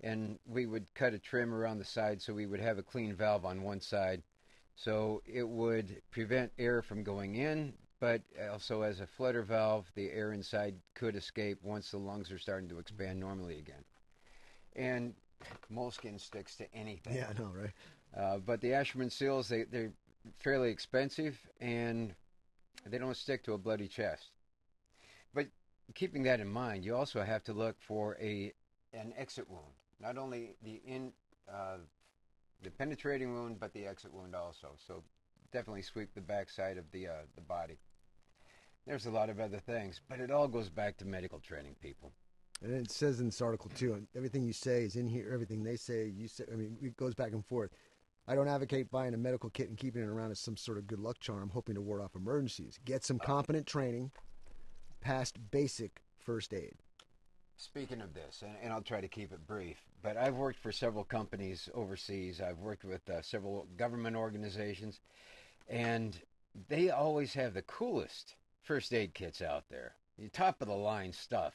and we would cut a trim around the side so we would have a clean valve on one side. So it would prevent air from going in, but also as a flutter valve, the air inside could escape once the lungs are starting to expand normally again. And moleskin sticks to anything. Yeah, I know, right? But the Asherman seals, they're fairly expensive, and they don't stick to a bloody chest. But keeping that in mind, you also have to look for an exit wound. Not only the penetrating wound, but the exit wound also. So definitely sweep the backside of the body. There's a lot of other things, but it all goes back to medical training, people. And it says in this article, too, and everything you say is in here. Everything they say, you say. I mean, it goes back and forth. I don't advocate buying a medical kit and keeping it around as some sort of good luck charm, hoping to ward off emergencies. Get some competent training past basic first aid. Speaking of this, and I'll try to keep it brief, but I've worked for several companies overseas. I've worked with several government organizations, and they always have the coolest first aid kits out there, the top-of-the-line stuff.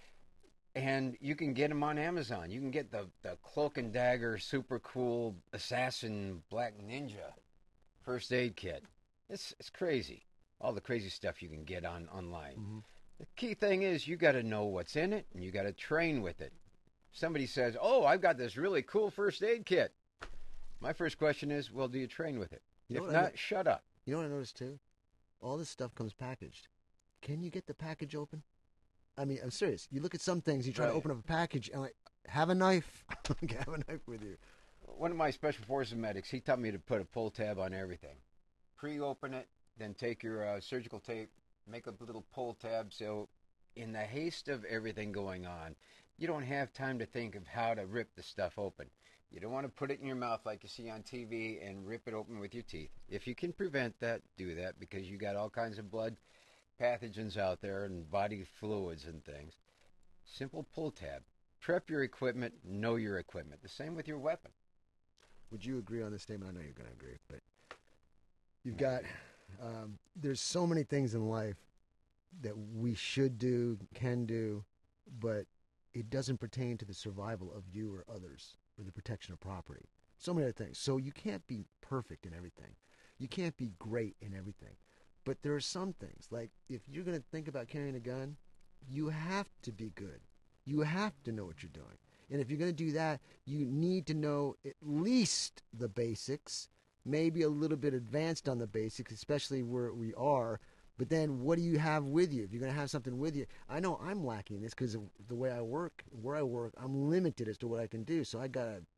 And you can get them on Amazon. You can get the Cloak and Dagger super cool Assassin Black Ninja first aid kit. It's crazy. All the crazy stuff you can get online. Mm-hmm. The key thing is you got to know what's in it, and you got to train with it. Somebody says, "Oh, I've got this really cool first aid kit." My first question is, well, do you train with it? If not, shut up. You know what I noticed too? All this stuff comes packaged. Can you get the package open? I mean, I'm serious. You look at some things, you try to open up a package, and like, have a knife. Have a knife with you. One of my Special Forces medics, he taught me to put a pull tab on everything. Pre-open it, then take your surgical tape, make a little pull tab. So in the haste of everything going on, you don't have time to think of how to rip the stuff open. You don't want to put it in your mouth like you see on TV and rip it open with your teeth. If you can prevent that, do that, because you got all kinds of blood pathogens out there and body fluids and things. Simple pull tab. Prep your equipment, know your equipment. The same with your weapon. Would you agree on this statement? I know you're going to agree, but you've got, there's so many things in life that we should do, can do, but it doesn't pertain to the survival of you or others or the protection of property. So many other things. So you can't be perfect in everything. You can't be great in everything. But there are some things, like if you're going to think about carrying a gun, you have to be good. You have to know what you're doing. And if you're going to do that, you need to know at least the basics, maybe a little bit advanced on the basics, especially where we are. But then what do you have with you? If you're going to have something with you, I know I'm lacking this because of the way I work, where I work, I'm limited as to what I can do. So I got to,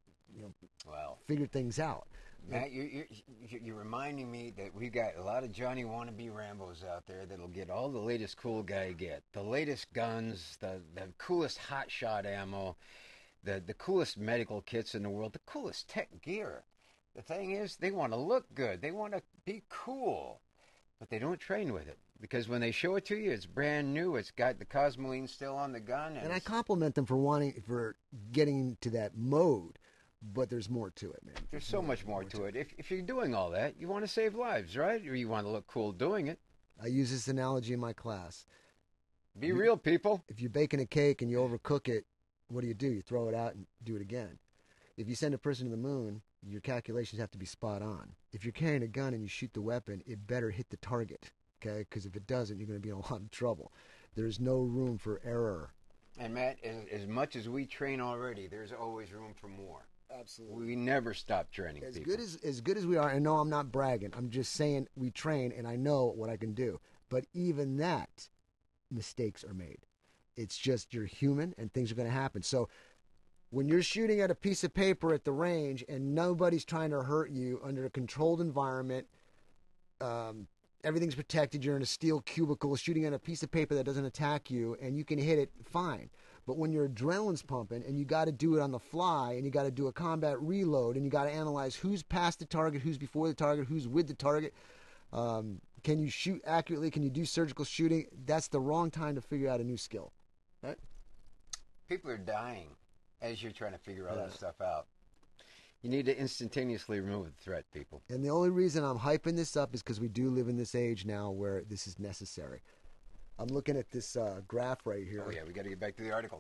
figure things out. Matt, you're reminding me that we got a lot of Johnny wannabe Rambos out there that'll get all the latest cool guy get, the latest guns, the coolest hot shot ammo, the coolest medical kits in the world, the coolest tech gear. The thing is, they want to look good. They want to be cool, but they don't train with it because when they show it to you, it's brand new. It's got the Cosmoline still on the gun. And I compliment them for getting to that mode. But there's more to it, man. There's so much more to it. If you're doing all that, you want to save lives, right? Or you want to look cool doing it. I use this analogy in my class. Be real, people. If you're baking a cake and you overcook it, what do? You throw it out and do it again. If you send a person to the moon, your calculations have to be spot on. If you're carrying a gun and you shoot the weapon, it better hit the target, okay? Because if it doesn't, you're going to be in a lot of trouble. There's no room for error. And, Matt, as much as we train already, there's always room for more. Absolutely. We never stop training people. As good as we are, and no, I'm not bragging. I'm just saying we train, and I know what I can do. But even that, mistakes are made. It's just you're human, and things are going to happen. So when you're shooting at a piece of paper at the range, and nobody's trying to hurt you under a controlled environment, everything's protected, you're in a steel cubicle shooting at a piece of paper that doesn't attack you, and you can hit it, fine. But when your adrenaline's pumping and you got to do it on the fly and you got to do a combat reload and you got to analyze who's past the target, who's before the target, who's with the target, can you shoot accurately, can you do surgical shooting, that's the wrong time to figure out a new skill. Right? People are dying as you're trying to figure all that stuff out. You need to instantaneously remove the threat, people. And the only reason I'm hyping this up is because we do live in this age now where this is necessary. I'm looking at this graph right here. Oh, yeah, we got to get back to the article.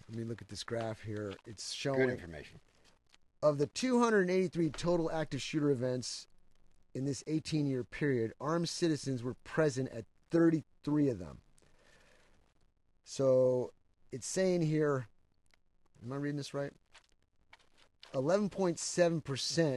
Let me look at this graph here. It's showing Good information. of the 283 total active shooter events in this 18-year period, armed citizens were present at 33 of them. So it's saying here, am I reading this right? 11.7%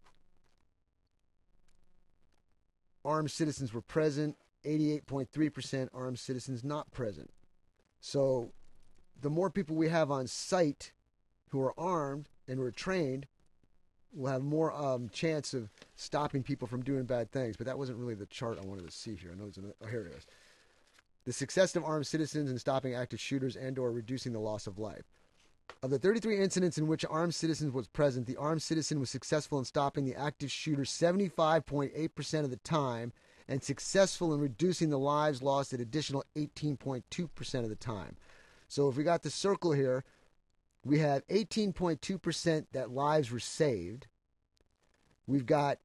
armed citizens were present, 88.3% armed citizens not present. So the more people we have on site who are armed and who are trained, we'll have more chance of stopping people from doing bad things. But that wasn't really the chart I wanted to see here. I know there's another, oh, here it is. The success of armed citizens in stopping active shooters and or reducing the loss of life. Of the 33 incidents in which armed citizens was present, the armed citizen was successful in stopping the active shooter 75.8% of the time and successful in reducing the lives lost at additional 18.2% of the time. So if we got the circle here, we have 18.2% that lives were saved. We've got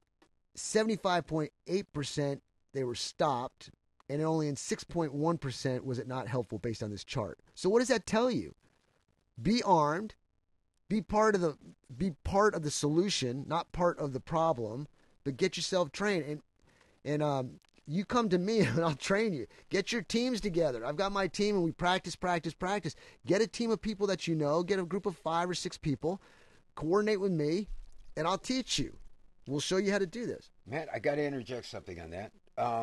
75.8% they were stopped, and only in 6.1% was it not helpful based on this chart. So what does that tell you? Be armed, be part of the solution, not part of the problem, but get yourself trained. And you come to me and I'll train you. Get your teams together. I've got my team and we practice. Get a team of people that you know. Get a group of 5 or 6 people. Coordinate with me, and I'll teach you. We'll show you how to do this. Matt, I got to interject something on that.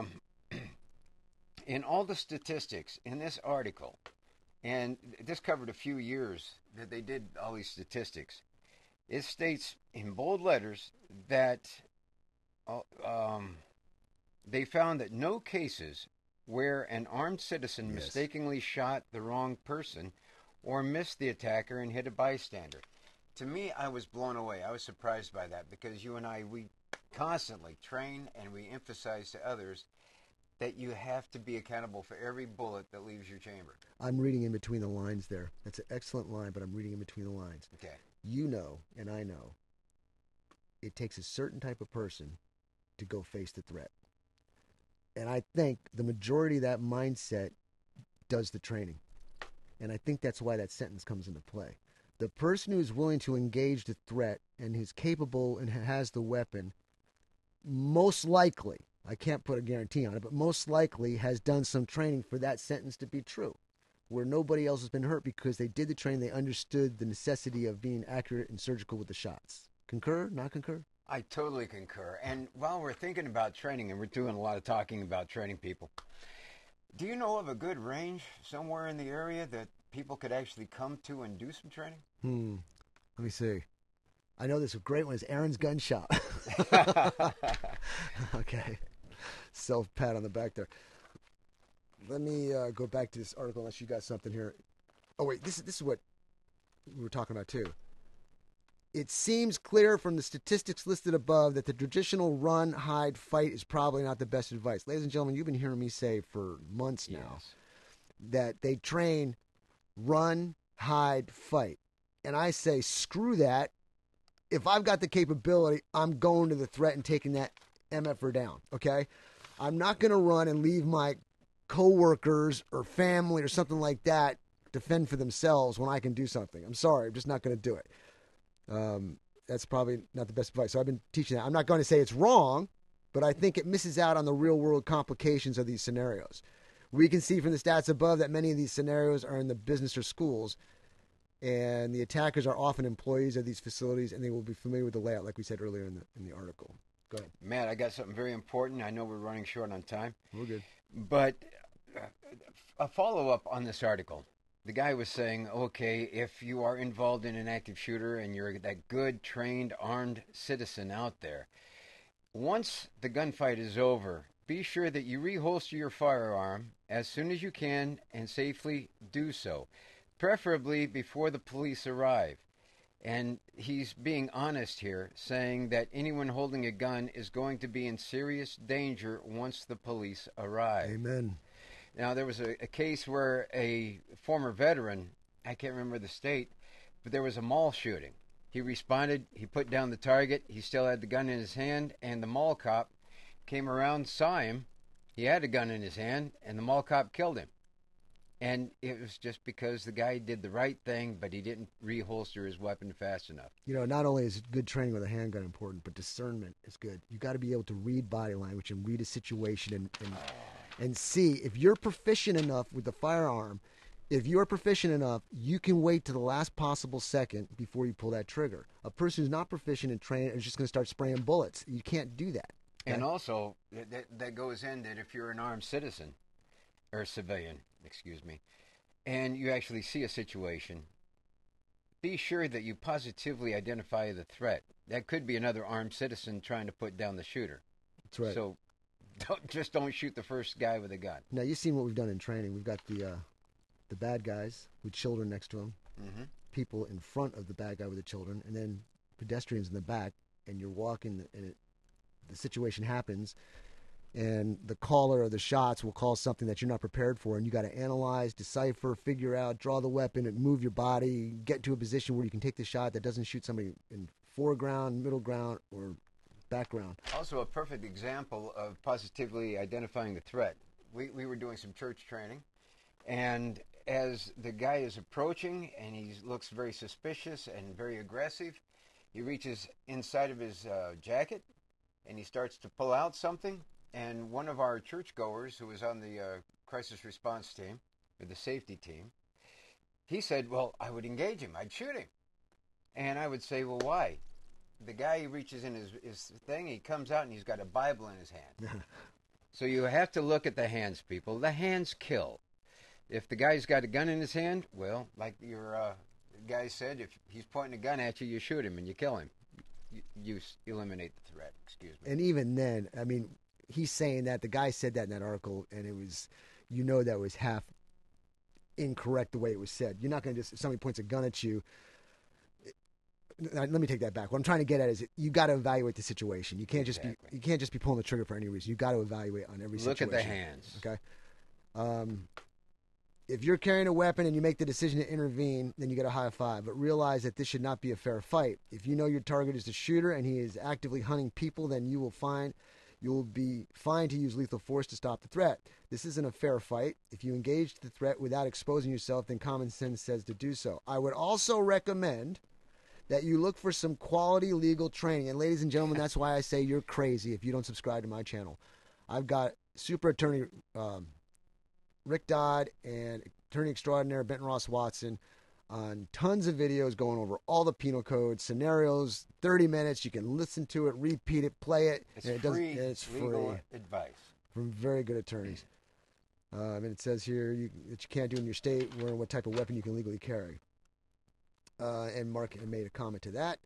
In all the statistics in this article, and this covered a few years that they did all these statistics, it states in bold letters that they found that no cases where an armed citizen mistakenly shot the wrong person or missed the attacker and hit a bystander. To me, I was blown away. I was surprised by that because you and I, we constantly train and we emphasize to others that you have to be accountable for every bullet that leaves your chamber. I'm reading in between the lines there. That's an excellent line, but I'm reading in between the lines. Okay. You know, and I know, it takes a certain type of person to go face the threat. And I think the majority of that mindset does the training. And I think that's why that sentence comes into play. The person who is willing to engage the threat and who's capable and has the weapon, most likely, I can't put a guarantee on it, but most likely has done some training for that sentence to be true, where nobody else has been hurt because they did the training, they understood the necessity of being accurate and surgical with the shots. Concur? Not concur? I totally concur. And while we're thinking about training, and we're doing a lot of talking about training people, do you know of a good range somewhere in the area that people could actually come to and do some training? Let me see. I know there's a great one. It's Aaron's Gun Shop. Okay. Self-pat on the back there. Let me go back to this article unless you got something here. Oh, wait. This is what we were talking about, too. It seems clear from the statistics listed above that the traditional run, hide, fight is probably not the best advice. Ladies and gentlemen, you've been hearing me say for months now that they train run, hide, fight. And I say, screw that. If I've got the capability, I'm going to the threat and taking that MFer down, okay? I'm not going to run and leave my coworkers or family or something like that defend for themselves when I can do something. I'm sorry, I'm just not going to do it. That's probably not the best advice. So I've been teaching that. I'm not going to say it's wrong, but I think it misses out on the real-world complications of these scenarios. We can see from the stats above that many of these scenarios are in the business or schools, and the attackers are often employees of these facilities, and they will be familiar with the layout, like we said earlier in the article. Go ahead. Matt, I got something very important. I know we're running short on time. We're good. But a follow-up on this article. The guy was saying, okay, if you are involved in an active shooter and you're that good, trained, armed citizen out there, once the gunfight is over, be sure that you reholster your firearm as soon as you can and safely do so, preferably before the police arrive. And he's being honest here, saying that anyone holding a gun is going to be in serious danger once the police arrive. Amen. Now, there was a case where a former veteran, I can't remember the state, but there was a mall shooting. He responded, he put down the target, he still had the gun in his hand, and the mall cop came around, saw him, he had a gun in his hand, and the mall cop killed him. And it was just because the guy did the right thing, but he didn't reholster his weapon fast enough. You know, not only is good training with a handgun important, but discernment is good. You got to be able to read body language and read a situation and see if you're proficient enough with the firearm. If you're proficient enough, you can wait to the last possible second before you pull that trigger. A person who's not proficient in training is just going to start spraying bullets. You can't do that. And also, that goes in that if you're an armed citizen, or civilian, excuse me, and you actually see a situation, be sure that you positively identify the threat. That could be another armed citizen trying to put down the shooter. That's right. So don't shoot the first guy with a gun. Now, you've seen what we've done in training. We've got the bad guys with children next to them, people in front of the bad guy with the children, and then pedestrians in the back, and you're walking, and the situation happens, and the caller or the shots will call something that you're not prepared for, and you got to analyze, decipher, figure out, draw the weapon, and move your body, get to a position where you can take the shot that doesn't shoot somebody in foreground, middle ground, or background. Also, a perfect example of positively identifying the threat. We were doing some church training, and as the guy is approaching and he looks very suspicious and very aggressive, he reaches inside of his jacket and he starts to pull out something. And one of our churchgoers, who was on the crisis response team, or the safety team, he said, well, I would engage him. I'd shoot him. And I would say, well, why? The guy reaches in his thing, he comes out and he's got a Bible in his hand. So you have to look at the hands, people. The hands kill. If the guy's got a gun in his hand, well, like your guy said, if he's pointing a gun at you, you shoot him and you kill him. You eliminate the threat, excuse me. And even then, I mean, he's saying that, the guy said that in that article, and it was, that was half incorrect the way it was said. You're not going to just, if somebody points a gun at you, let me take that back. What I'm trying to get at is you got to evaluate the situation. You can't just be pulling the trigger for any reason. You got to evaluate on every situation. Look at the hands. Okay. If you're carrying a weapon and you make the decision to intervene, then you get a high five. But realize that this should not be a fair fight. If you know your target is the shooter and he is actively hunting people, then you'll be fine to use lethal force to stop the threat. This isn't a fair fight. If you engage the threat without exposing yourself, then common sense says to do so. I would also recommend that you look for some quality legal training. And ladies and gentlemen, that's why I say you're crazy if you don't subscribe to my channel. I've got super attorney Rick Dodd and attorney extraordinaire Benton Ross Watson on tons of videos going over all the penal codes, scenarios, 30 minutes. You can listen to it, repeat it, play it. It's legal advice from very good attorneys. And it says here that you can't do in your state what type of weapon you can legally carry. And Mark made a comment to that.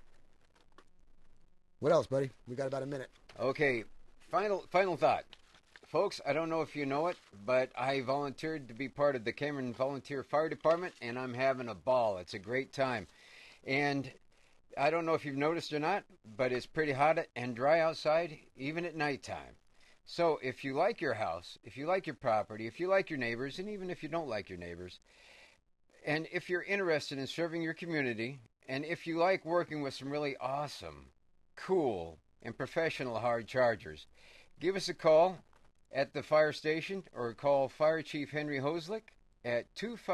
What else, buddy? We got about a minute. Okay, final thought. Folks, I don't know if you know it, but I volunteered to be part of the Cameron Volunteer Fire Department, and I'm having a ball. It's a great time. And I don't know if you've noticed or not, but it's pretty hot and dry outside, even at nighttime. So if you like your house, if you like your property, if you like your neighbors, and even if you don't like your neighbors, and if you're interested in serving your community, and if you like working with some really awesome, cool, and professional hard chargers, give us a call at the fire station or call Fire Chief Henry Hoslick at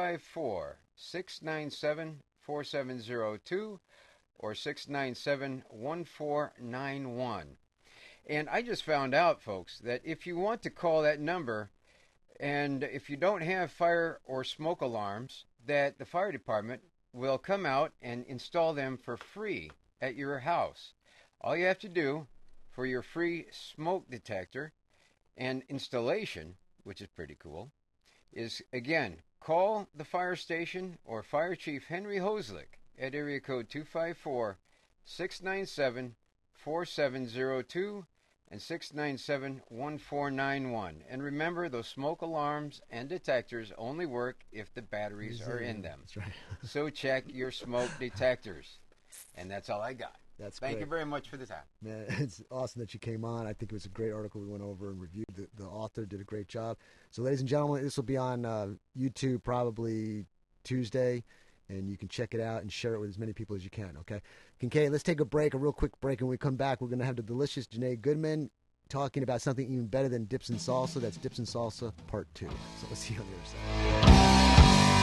254-697-4702 or 697-1491. And I just found out, folks, that if you want to call that number and if you don't have fire or smoke alarms, that the fire department will come out and install them for free at your house. All you have to do for your free smoke detector and installation, which is pretty cool, is, again, call the fire station or Fire Chief Henry Hoslick at area code 254-697-4702 and 697-1491. And remember, those smoke alarms and detectors only work if the batteries are in them. That's right. So check your smoke detectors. And that's all I got. Thank you very much for the time. Man, it's awesome that you came on. I think it was a great article we went over and reviewed. The author did a great job. So, ladies and gentlemen, this will be on YouTube probably Tuesday, and you can check it out and share it with as many people as you can, okay? Kincaid, let's take a real quick break, and when we come back, we're going to have the delicious Janae Goodman. talking about something even better than dips and salsa. That's Dips and Salsa Part 2. So let's see you on the other side.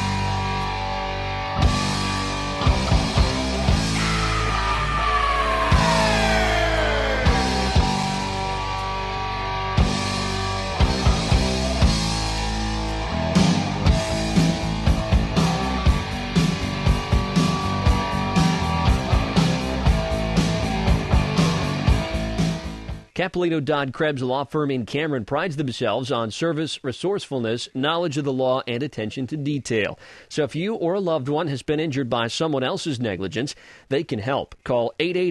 Capolino Dodd Krebs Law Firm in Cameron prides themselves on service, resourcefulness, knowledge of the law, and attention to detail. So if you or a loved one has been injured by someone else's negligence, they can help. Call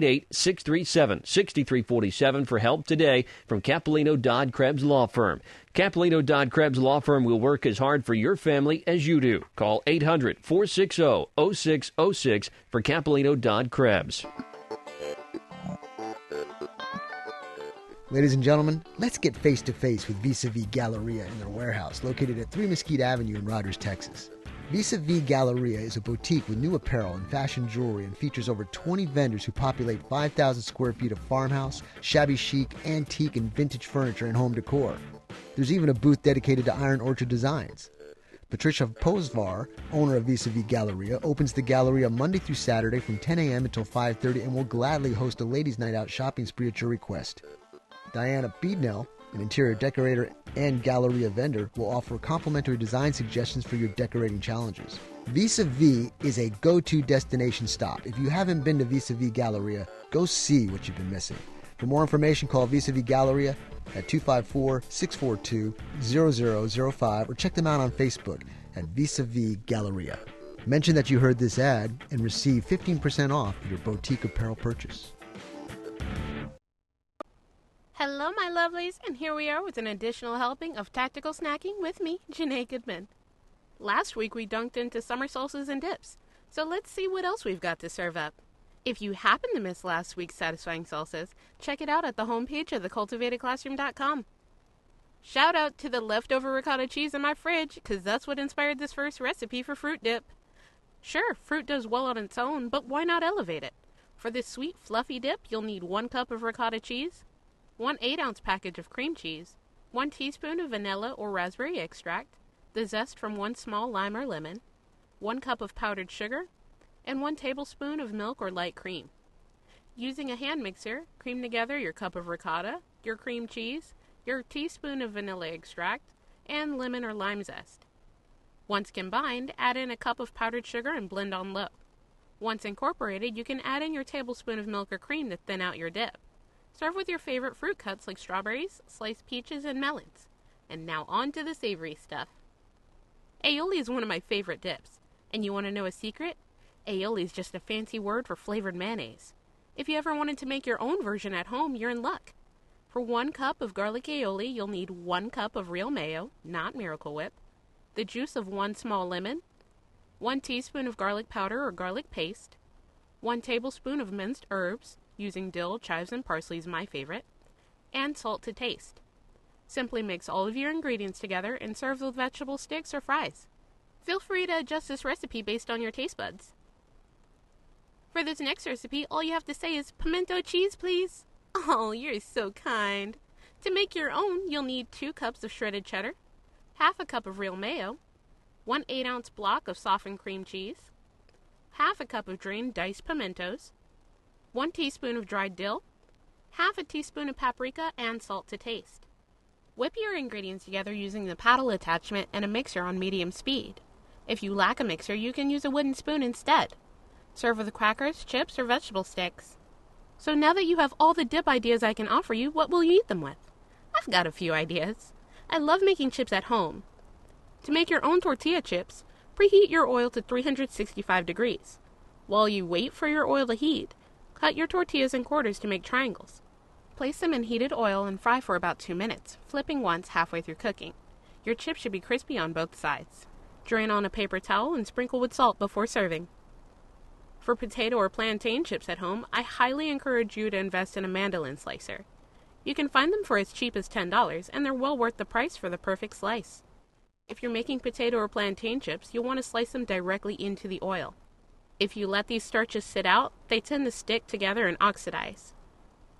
888-637-6347 for help today from Capolino Dodd Krebs Law Firm. Capolino Dodd Krebs Law Firm will work as hard for your family as you do. Call 800-460-0606 for Capolino Dodd Krebs. Ladies and gentlemen, let's get face-to-face with Vis-a-Vis Galleria in their warehouse located at 3 Mesquite Avenue in Rogers, Texas. Vis-a-Vis Galleria is a boutique with new apparel and fashion jewelry and features over 20 vendors who populate 5,000 square feet of farmhouse, shabby chic, antique, and vintage furniture and home decor. There's even a booth dedicated to Iron Orchard Designs. Patricia Posvar, owner of Vis-a-Vis Galleria, opens the Galleria Monday through Saturday from 10 a.m. until 5:30 and will gladly host a ladies' night out shopping spree at your request. Diana Beednell, an interior decorator and Galleria vendor, will offer complimentary design suggestions for your decorating challenges. Vis-a-Vis is a go-to destination stop. If you haven't been to Vis-a-Vis Galleria, go see what you've been missing. For more information, call Vis-a-Vis Galleria at 254-642-0005 or check them out on Facebook at Vis-a-Vis Galleria. Mention that you heard this ad and receive 15% off your boutique apparel purchase. Hello, my lovelies, and here we are with an additional helping of tactical snacking with me, Janae Goodman. Last week we dunked into summer salsas and dips, so let's see what else we've got to serve up. If you happen to miss last week's satisfying salsas, check it out at the homepage of thecultivatedclassroom.com. Shout out to the leftover ricotta cheese in my fridge, because that's what inspired this first recipe for fruit dip. Sure, fruit does well on its own, but why not elevate it? For this sweet, fluffy dip, you'll need 1 cup of ricotta cheese, 1 8-ounce package of cream cheese, 1 teaspoon of vanilla or raspberry extract, the zest from 1 small lime or lemon, 1 cup of powdered sugar, and 1 tablespoon of milk or light cream. Using a hand mixer, cream together your cup of ricotta, your cream cheese, your teaspoon of vanilla extract, and lemon or lime zest. Once combined, add in a cup of powdered sugar and blend on low. Once incorporated, you can add in your tablespoon of milk or cream to thin out your dip. Serve with your favorite fruit cuts like strawberries, sliced peaches, and melons. And now on to the savory stuff. Aioli is one of my favorite dips. And you want to know a secret? Aioli is just a fancy word for flavored mayonnaise. If you ever wanted to make your own version at home, you're in luck. For 1 cup of garlic aioli, you'll need 1 cup of real mayo, not Miracle Whip, the juice of 1 small lemon, 1 teaspoon of garlic powder or garlic paste, 1 tablespoon of minced herbs, using dill, chives, and parsley is my favorite, and salt to taste. Simply mix all of your ingredients together and serve with vegetable sticks or fries. Feel free to adjust this recipe based on your taste buds. For this next recipe, all you have to say is, "Pimento cheese, please." Oh, you're so kind. To make your own, you'll need 2 cups of shredded cheddar, half a cup of real mayo, 1 8-ounce block of softened cream cheese, half a cup of drained diced pimentos, 1 teaspoon of dried dill, half a teaspoon of paprika, and salt to taste. Whip your ingredients together using the paddle attachment and a mixer on medium speed. If you lack a mixer, you can use a wooden spoon instead. Serve with crackers, chips, or vegetable sticks. So now that you have all the dip ideas I can offer you, what will you eat them with? I've got a few ideas. I love making chips at home. To make your own tortilla chips, preheat your oil to 365 degrees. While you wait for your oil to heat, cut your tortillas in quarters to make triangles. Place them in heated oil and fry for about 2 minutes, flipping once halfway through cooking. Your chips should be crispy on both sides. Drain on a paper towel and sprinkle with salt before serving. For potato or plantain chips at home, I highly encourage you to invest in a mandolin slicer. You can find them for as cheap as $10, and they're well worth the price for the perfect slice. If you're making potato or plantain chips, you'll want to slice them directly into the oil. If you let these starches sit out, they tend to stick together and oxidize.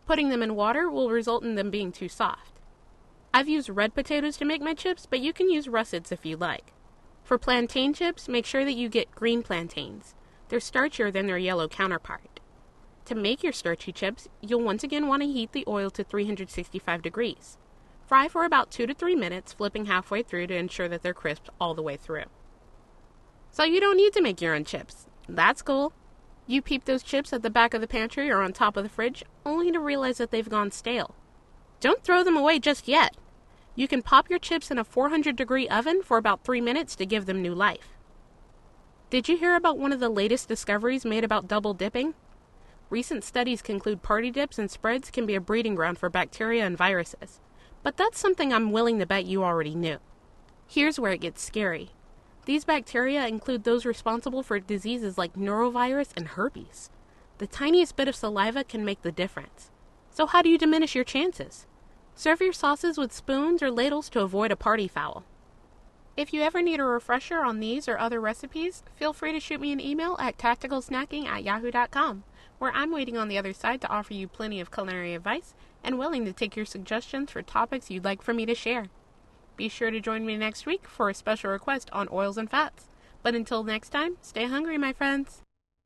Putting them in water will result in them being too soft. I've used red potatoes to make my chips, but you can use russets if you like. For plantain chips, make sure that you get green plantains. They're starchier than their yellow counterpart. To make your starchy chips, you'll once again want to heat the oil to 365 degrees. Fry for about 2 to 3 minutes, flipping halfway through to ensure that they're crisp all the way through. So you don't need to make your own chips. That's cool. You peep those chips at the back of the pantry or on top of the fridge, only to realize that they've gone stale. Don't throw them away just yet. You can pop your chips in a 400-degree oven for about 3 minutes to give them new life. Did you hear about one of the latest discoveries made about double dipping? Recent studies conclude party dips and spreads can be a breeding ground for bacteria and viruses. But that's something I'm willing to bet you already knew. Here's where it gets scary. These bacteria include those responsible for diseases like norovirus and herpes. The tiniest bit of saliva can make the difference. So how do you diminish your chances? Serve your sauces with spoons or ladles to avoid a party foul. If you ever need a refresher on these or other recipes, feel free to shoot me an email at tacticalsnacking@yahoo.com, where I'm waiting on the other side to offer you plenty of culinary advice and willing to take your suggestions for topics you'd like for me to share. Be sure to join me next week for a special request on oils and fats. But until next time, stay hungry, my friends.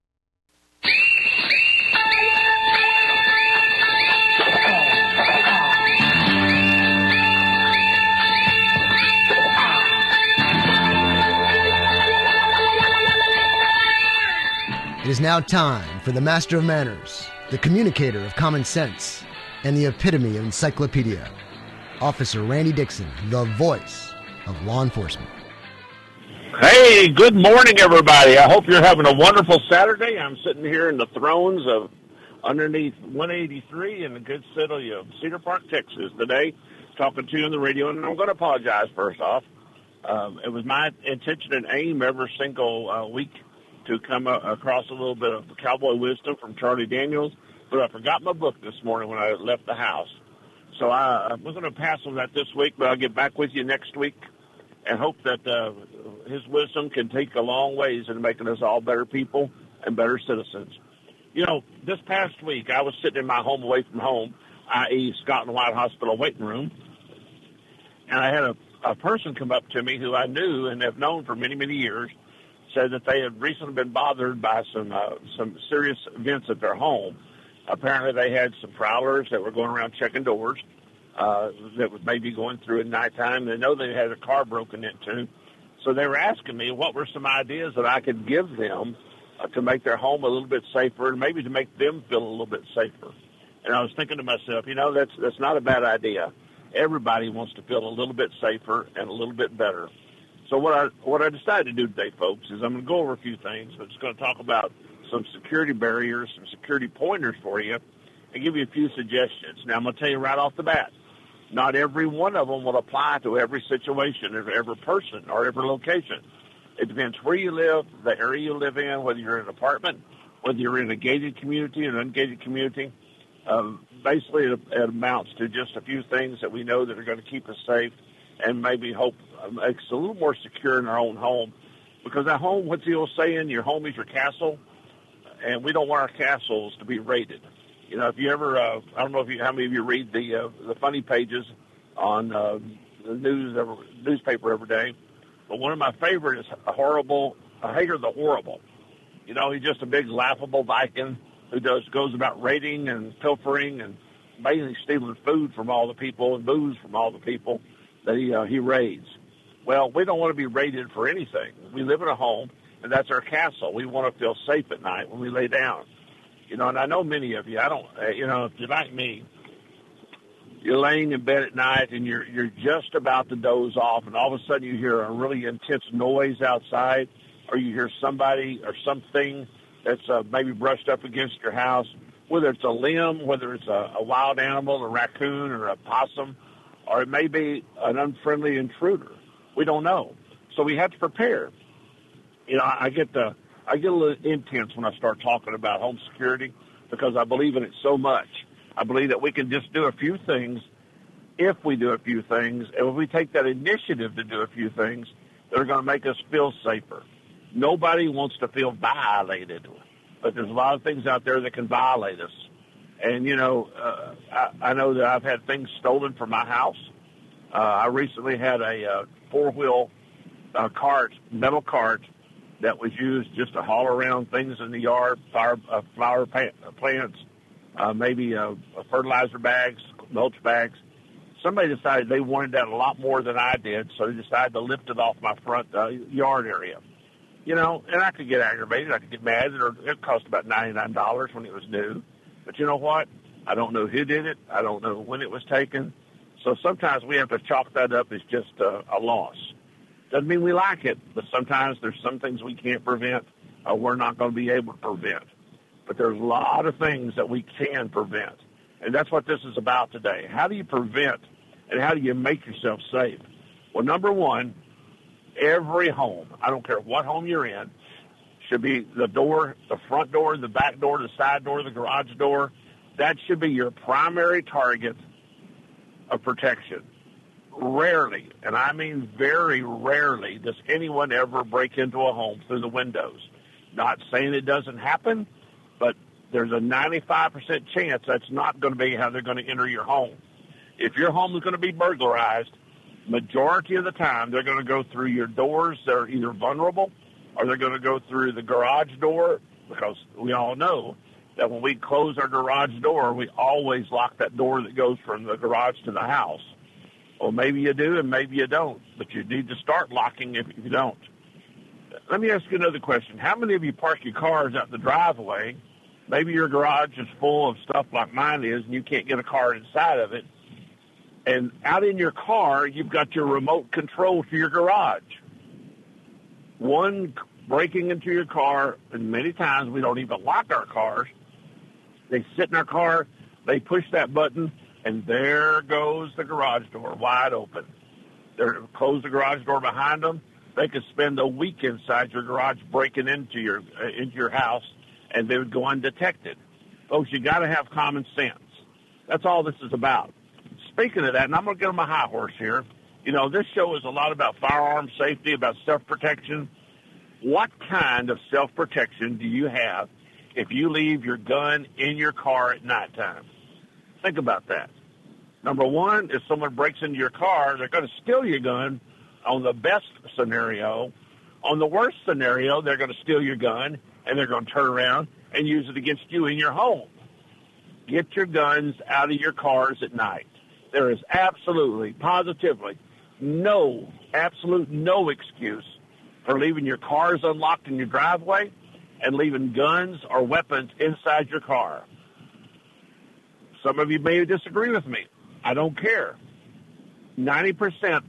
It is now time for the master of manners, the communicator of common sense, and the epitome of encyclopedia, Officer Randy Dixon, the voice of law enforcement. Hey, good morning, everybody. I hope you're having a wonderful Saturday. I'm sitting here in the thrones of underneath 183 in the good city of Cedar Park, Texas today, talking to you on the radio, and I'm going to apologize first off. It was my intention and aim every single week to come across a little bit of cowboy wisdom from Charlie Daniels, but I forgot my book this morning when I left the house. So I was going to pass on that this week, but I'll get back with you next week and hope that his wisdom can take a long ways in making us all better people and better citizens. You know, this past week I was sitting in my home away from home, i.e. Scotland White Hospital waiting room, and I had a person come up to me who I knew and have known for many, many years, said that they had recently been bothered by some serious events at their home. Apparently they had some prowlers that were going around checking doors that was maybe going through at nighttime. They know they had a car broken into. So they were asking me what were some ideas that I could give them to make their home a little bit safer and maybe to make them feel a little bit safer. And I was thinking to myself, you know, that's not a bad idea. Everybody wants to feel a little bit safer and a little bit better. So what I decided to do today, folks, is I'm going to go over a few things. I'm just going to talk about some security barriers, some security pointers for you, and give you a few suggestions. Now, I'm going to tell you right off the bat, not every one of them will apply to every situation, or every person, or every location. It depends where you live, the area you live in, whether you're in an apartment, whether you're in a gated community, an ungated community. Basically, it amounts to just a few things that we know that are going to keep us safe and maybe hope makes us a little more secure in our own home. Because our home, what's the old saying, your home is your castle, and we don't want our castles to be raided. You know, if you ever, I don't know how many of you read the funny pages on the newspaper every day, but one of my favorites is Hager the Horrible. You know, he's just a big laughable Viking who goes about raiding and pilfering and basically stealing food from all the people and booze from all the people that he raids. Well, we don't want to be raided for anything. We live in a home, and that's our castle. We want to feel safe at night when we lay down. You know, and I know many of you, if you're like me, you're laying in bed at night and you're just about to doze off, and all of a sudden you hear a really intense noise outside, or you hear somebody or something that's maybe brushed up against your house, whether it's a limb, whether it's a wild animal, a raccoon or a possum, or it may be an unfriendly intruder. We don't know. So we have to prepare. You know, I get a little intense when I start talking about home security because I believe in it so much. I believe that we can just do a few things if we do a few things, and if we take that initiative to do a few things that are going to make us feel safer. Nobody wants to feel violated, but there's a lot of things out there that can violate us. And, you know, I know that I've had things stolen from my house. I recently had a four-wheel cart, metal cart, that was used just to haul around things in the yard, flower plants, maybe fertilizer bags, mulch bags. Somebody decided they wanted that a lot more than I did, so they decided to lift it off my front yard area. You know, and I could get aggravated. I could get mad. It cost about $99 when it was new. But you know what? I don't know who did it. I don't know when it was taken. So sometimes we have to chalk that up as just a loss. Doesn't mean we like it, but sometimes there's some things we can't prevent or we're not going to be able to prevent. But there's a lot of things that we can prevent. And that's what this is about today. How do you prevent and how do you make yourself safe? Well, number one, every home, I don't care what home you're in, should be the door, the front door, the back door, the side door, the garage door. That should be your primary target of protection. Rarely, and I mean very rarely, does anyone ever break into a home through the windows. Not saying it doesn't happen, but there's a 95% chance that's not going to be how they're going to enter your home. If your home is going to be burglarized, majority of the time they're going to go through your doors that are either vulnerable or they're going to go through the garage door, because we all know that when we close our garage door, we always lock that door that goes from the garage to the house. Well, maybe you do and maybe you don't, but you need to start locking if you don't. Let me ask you another question. How many of you park your cars out the driveway? Maybe your garage is full of stuff like mine is and you can't get a car inside of it. And out in your car, you've got your remote control to your garage. One breaking into your car, and many times we don't even lock our cars. They sit in our car, they push that button, and there goes the garage door wide open. They close the garage door behind them. They could spend a week inside your garage breaking into your house, and they would go undetected. Folks, you got to have common sense. That's all this is about. Speaking of that, and I'm going to get on my high horse here. You know, this show is a lot about firearm safety, about self-protection. What kind of self-protection do you have if you leave your gun in your car at nighttime? Think about that. Number one, if someone breaks into your car, they're going to steal your gun on the best scenario. On the worst scenario, they're going to steal your gun, and they're going to turn around and use it against you in your home. Get your guns out of your cars at night. There is absolutely, positively, no excuse for leaving your cars unlocked in your driveway and leaving guns or weapons inside your car. Some of you may disagree with me. I don't care. 90%,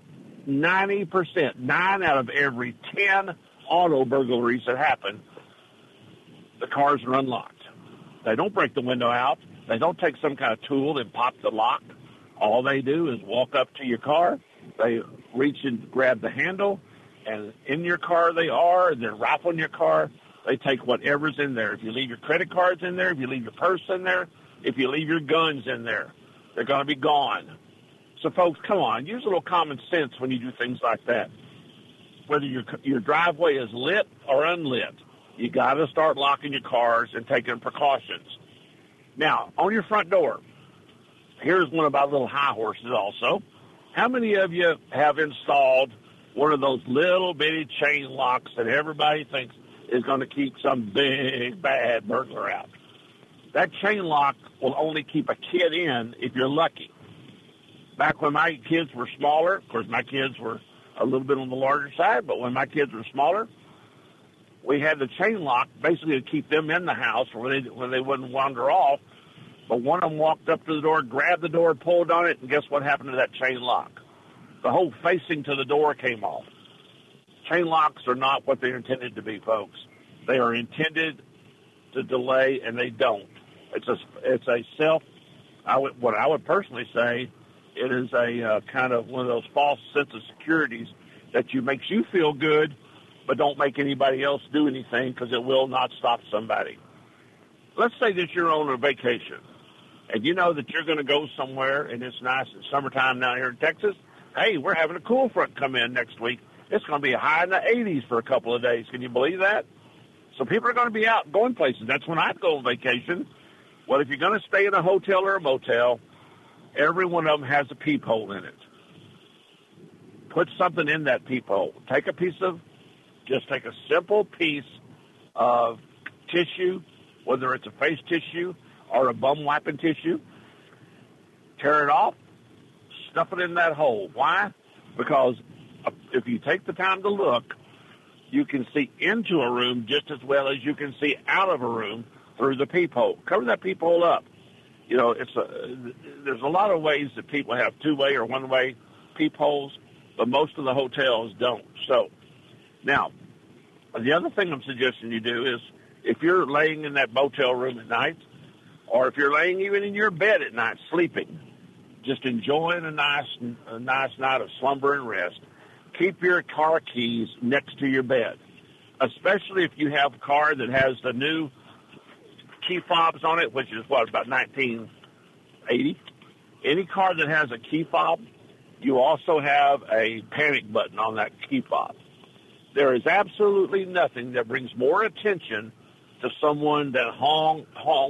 9 out of every 10 auto burglaries that happen, the cars are unlocked. They don't break the window out. They don't take some kind of tool and pop the lock. All they do is walk up to your car. They reach and grab the handle, and in your car they are. They're rifling your car. They take whatever's in there. If you leave your credit cards in there, if you leave your purse in there, if you leave your guns in there, they're going to be gone. So, folks, come on. Use a little common sense when you do things like that. Whether your driveway is lit or unlit, you got to start locking your cars and taking precautions. Now, on your front door, here's one of our little high horses also. How many of you have installed one of those little bitty chain locks that everybody thinks is going to keep some big, bad burglar out? That chain lock will only keep a kid in if you're lucky. Back when my kids were smaller, of course my kids were a little bit on the larger side, but when my kids were smaller, we had the chain lock basically to keep them in the house where they wouldn't wander off. But one of them walked up to the door, grabbed the door, pulled on it, and guess what happened to that chain lock? The whole facing to the door came off. Chain locks are not what they're intended to be, folks. They are intended to delay, and they don't. It's a what I would personally say, it is a kind of one of those false sense of securities that makes you feel good, but don't make anybody else do anything because it will not stop somebody. Let's say that you're on a vacation, and you know that you're going to go somewhere, and it's nice. It's summertime down here in Texas. Hey, we're having a cool front come in next week. It's going to be high in the 80s for a couple of days. Can you believe that? So people are going to be out going places. That's when I'd go on vacation. Well, if you're going to stay in a hotel or a motel, every one of them has a peephole in it. Put something in that peephole. Take a simple piece of tissue, whether it's a face tissue or a bum wiping tissue, tear it off, stuff it in that hole. Why? Because if you take the time to look, you can see into a room just as well as you can see out of a room through the peephole. Cover that peephole up. You know, there's a lot of ways that people have two-way or one-way peepholes, but most of the hotels don't. So now, the other thing I'm suggesting you do is if you're laying in that motel room at night, or if you're laying even in your bed at night sleeping, just enjoying a nice night of slumber and rest, keep your car keys next to your bed, especially if you have a car that has the new key fobs on it, which is, about 1980. Any car that has a key fob, you also have a panic button on that key fob. There is absolutely nothing that brings more attention to someone than horns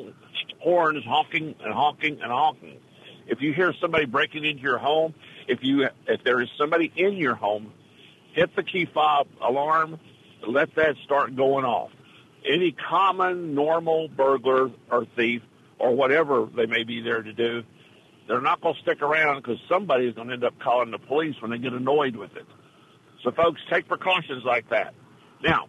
honking and honking and honking. If you hear somebody breaking into your home, if there is somebody in your home, hit the key fob alarm, let that start going off. Any common, normal burglar or thief or whatever they may be there to do, they're not going to stick around because somebody's going to end up calling the police when they get annoyed with it. So, folks, take precautions like that. Now,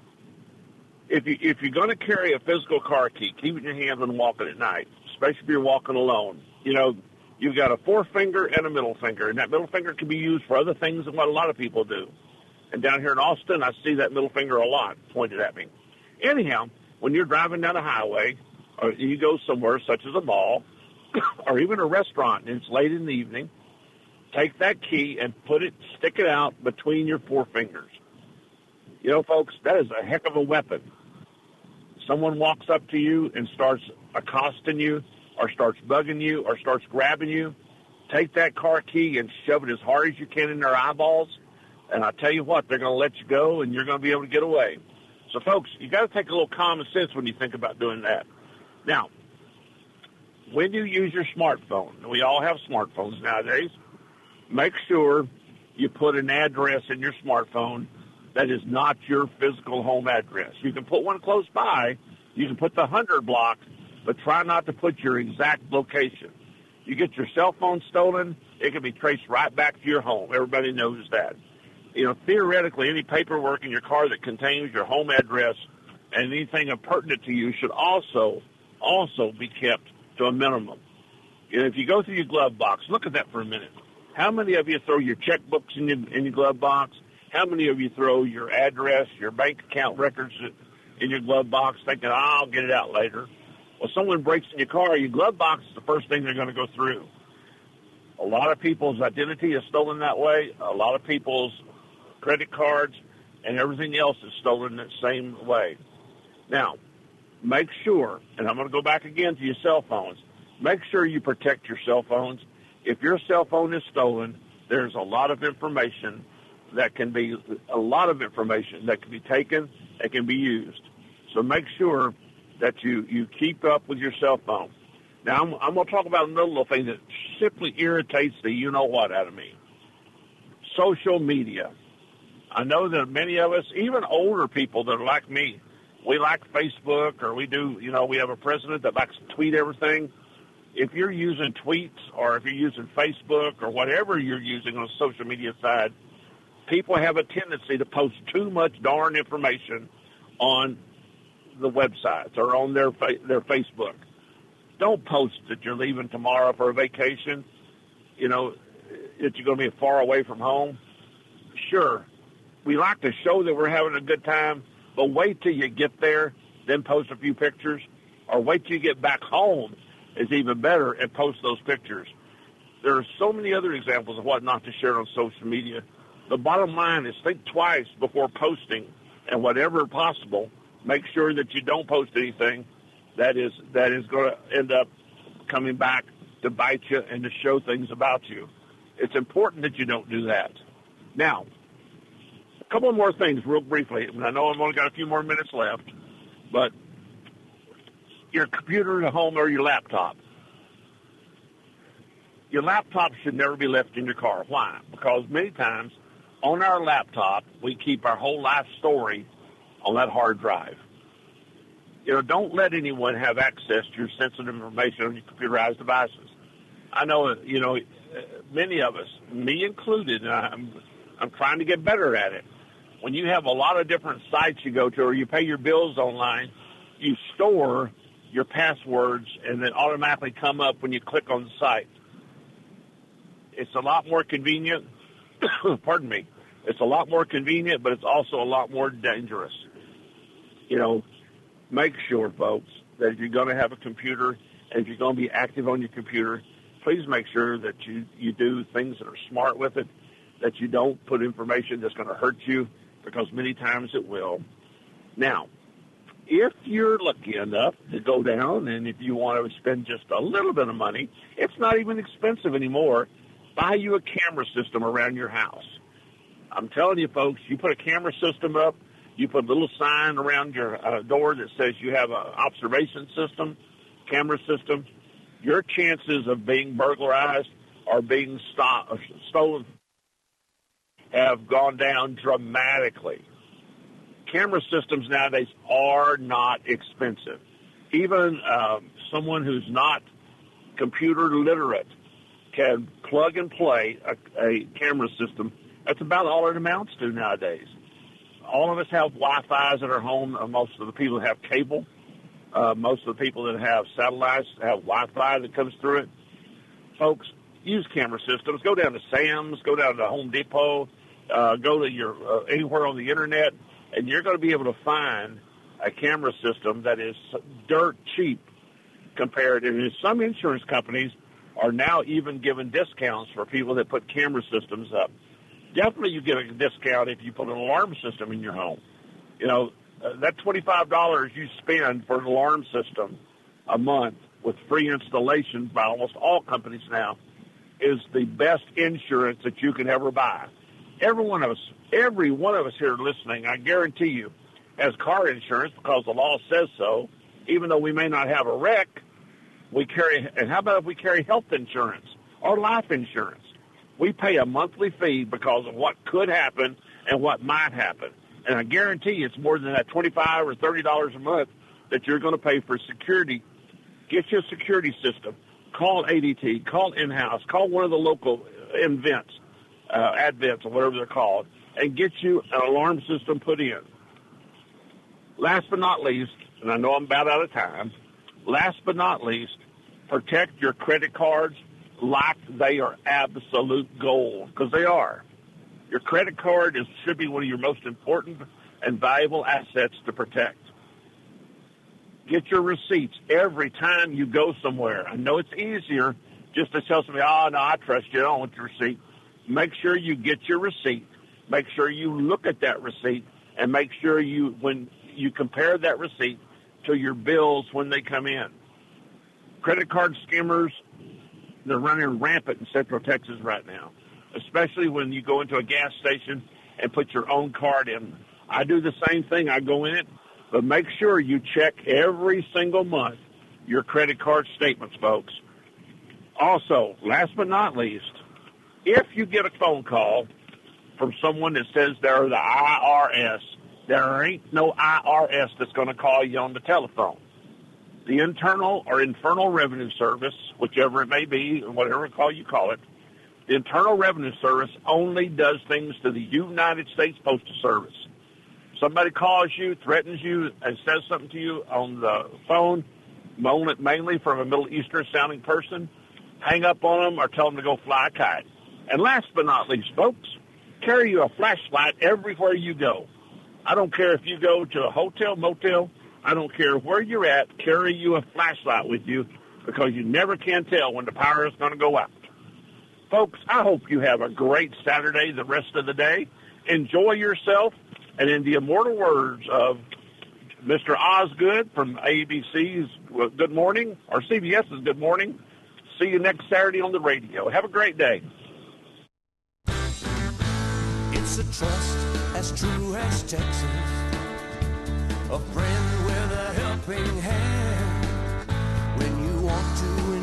if you're going to carry a physical car key, keep it in your hand when walking at night, especially if you're walking alone. You know, you've got a forefinger and a middle finger, and that middle finger can be used for other things than what a lot of people do. And down here in Austin, I see that middle finger a lot pointed at me. Anyhow, when you're driving down a highway, or you go somewhere such as a mall, or even a restaurant, and it's late in the evening, take that key and stick it out between your four fingers. You know, folks, that is a heck of a weapon. Someone walks up to you and starts accosting you, or starts bugging you, or starts grabbing you, take that car key and shove it as hard as you can in their eyeballs, and I tell you what, they're going to let you go, and you're going to be able to get away. So, folks, you got to take a little common sense when you think about doing that. Now, when you use your smartphone, we all have smartphones nowadays, make sure you put an address in your smartphone that is not your physical home address. You can put one close by. You can put the 100 block, but try not to put your exact location. You get your cell phone stolen, it can be traced right back to your home. Everybody knows that. You know, theoretically, any paperwork in your car that contains your home address and anything pertinent to you should also be kept to a minimum. And if you go through your glove box, look at that for a minute. How many of you throw your checkbooks in your glove box? How many of you throw your address, your bank account records in your glove box thinking, I'll get it out later? Well, someone breaks in your car, your glove box is the first thing they're going to go through. A lot of people's identity is stolen that way. A lot of people's credit cards and everything else is stolen that same way. Now, make sure, and I'm going to go back again to your cell phones, make sure you protect your cell phones. If your cell phone is stolen, there's a lot of information that can be taken and can be used. So make sure that you keep up with your cell phone. Now, I'm going to talk about another little thing that simply irritates the you-know-what out of me. Social media. I know that many of us, even older people that are like me, we like Facebook, or we have a president that likes to tweet everything. If you're using tweets, or if you're using Facebook, or whatever you're using on the social media side, people have a tendency to post too much darn information on the websites or on their Facebook. Don't post that you're leaving tomorrow for a vacation, that you're going to be far away from home. Sure, we like to show that we're having a good time, but wait till you get there, then post a few pictures, or wait till you get back home is even better and post those pictures. There are so many other examples of what not to share on social media. The bottom line is think twice before posting, and whatever possible, make sure that you don't post anything that is going to end up coming back to bite you and to show things about you. It's important that you don't do that. Now, a couple more things real briefly. I know I've only got a few more minutes left, but, your computer at home or your laptop. Your laptop should never be left in your car. Why? Because many times on our laptop, we keep our whole life story on that hard drive. Don't let anyone have access to your sensitive information on your computerized devices. I know, many of us, me included, and I'm trying to get better at it. When you have a lot of different sites you go to or you pay your bills online, you store your passwords and then automatically come up when you click on the site. It's a lot more convenient. Pardon me. It's a lot more convenient, but it's also a lot more dangerous. Make sure, folks, that if you're going to have a computer and if you're going to be active on your computer, please make sure that you do things that are smart with it, that you don't put information that's going to hurt you, because many times it will. Now, if you're lucky enough to go down and if you want to spend just a little bit of money, it's not even expensive anymore. Buy you a camera system around your house. I'm telling you, folks, you put a camera system up, you put a little sign around your door that says you have an observation system, camera system, your chances of being burglarized or being stolen have gone down dramatically. Camera systems nowadays are not expensive. Even someone who's not computer literate can plug and play a camera system. That's about all it amounts to nowadays. All of us have Wi-Fi's at our home. Most of the people have cable. Most of the people that have satellites have Wi-Fi that comes through it. Folks, use camera systems. Go down to Sam's, go down to Home Depot, go to your anywhere on the internet, and you're going to be able to find a camera system that is dirt cheap compared. And some insurance companies are now even giving discounts for people that put camera systems up. Definitely you get a discount if you put an alarm system in your home. That $25 you spend for an alarm system a month with free installation by almost all companies now is the best insurance that you can ever buy. Every one of us here listening, I guarantee you, has car insurance because the law says so. Even though we may not have a wreck, we carry. And how about if we carry health insurance or life insurance? We pay a monthly fee because of what could happen and what might happen. And I guarantee you it's more than that $25 or $30 a month that you're going to pay for security. Get your security system. Call ADT. Call in-house. Call one of the local Advents or whatever they're called, and get you an alarm system put in. Last but not least, and I know I'm about out of time, last but not least, protect your credit cards like they are absolute gold, because they are. Your credit card should be one of your most important and valuable assets to protect. Get your receipts every time you go somewhere. I know it's easier just to tell somebody, oh, no, I trust you, I don't want your receipt. Make sure you get your receipt. Make sure you look at that receipt, and make sure when you compare that receipt to your bills when they come in. Credit card skimmers, they're running rampant in Central Texas right now, especially when you go into a gas station and put your own card in. I do the same thing. I go in it, but make sure you check every single month your credit card statements, folks. Also, last but not least, if you get a phone call from someone that says they're the IRS, there ain't no IRS that's going to call you on the telephone. The Internal or Infernal Revenue Service, whichever it may be, or whatever call you call it, the Internal Revenue Service only does things to the United States Postal Service. Somebody calls you, threatens you, and says something to you on the phone, mainly from a Middle Eastern-sounding person, hang up on them or tell them to go fly a kite. And last but not least, folks, carry you a flashlight everywhere you go. I don't care if you go to a hotel, motel, I don't care where you're at, carry you a flashlight with you, because you never can tell when the power is going to go out. Folks, I hope you have a great Saturday the rest of the day. Enjoy yourself, and in the immortal words of Mr. Osgood from ABC's Good Morning, or CBS's Good Morning, see you next Saturday on the radio. Have a great day. It's a trust as true as Texas, a friend with a helping hand.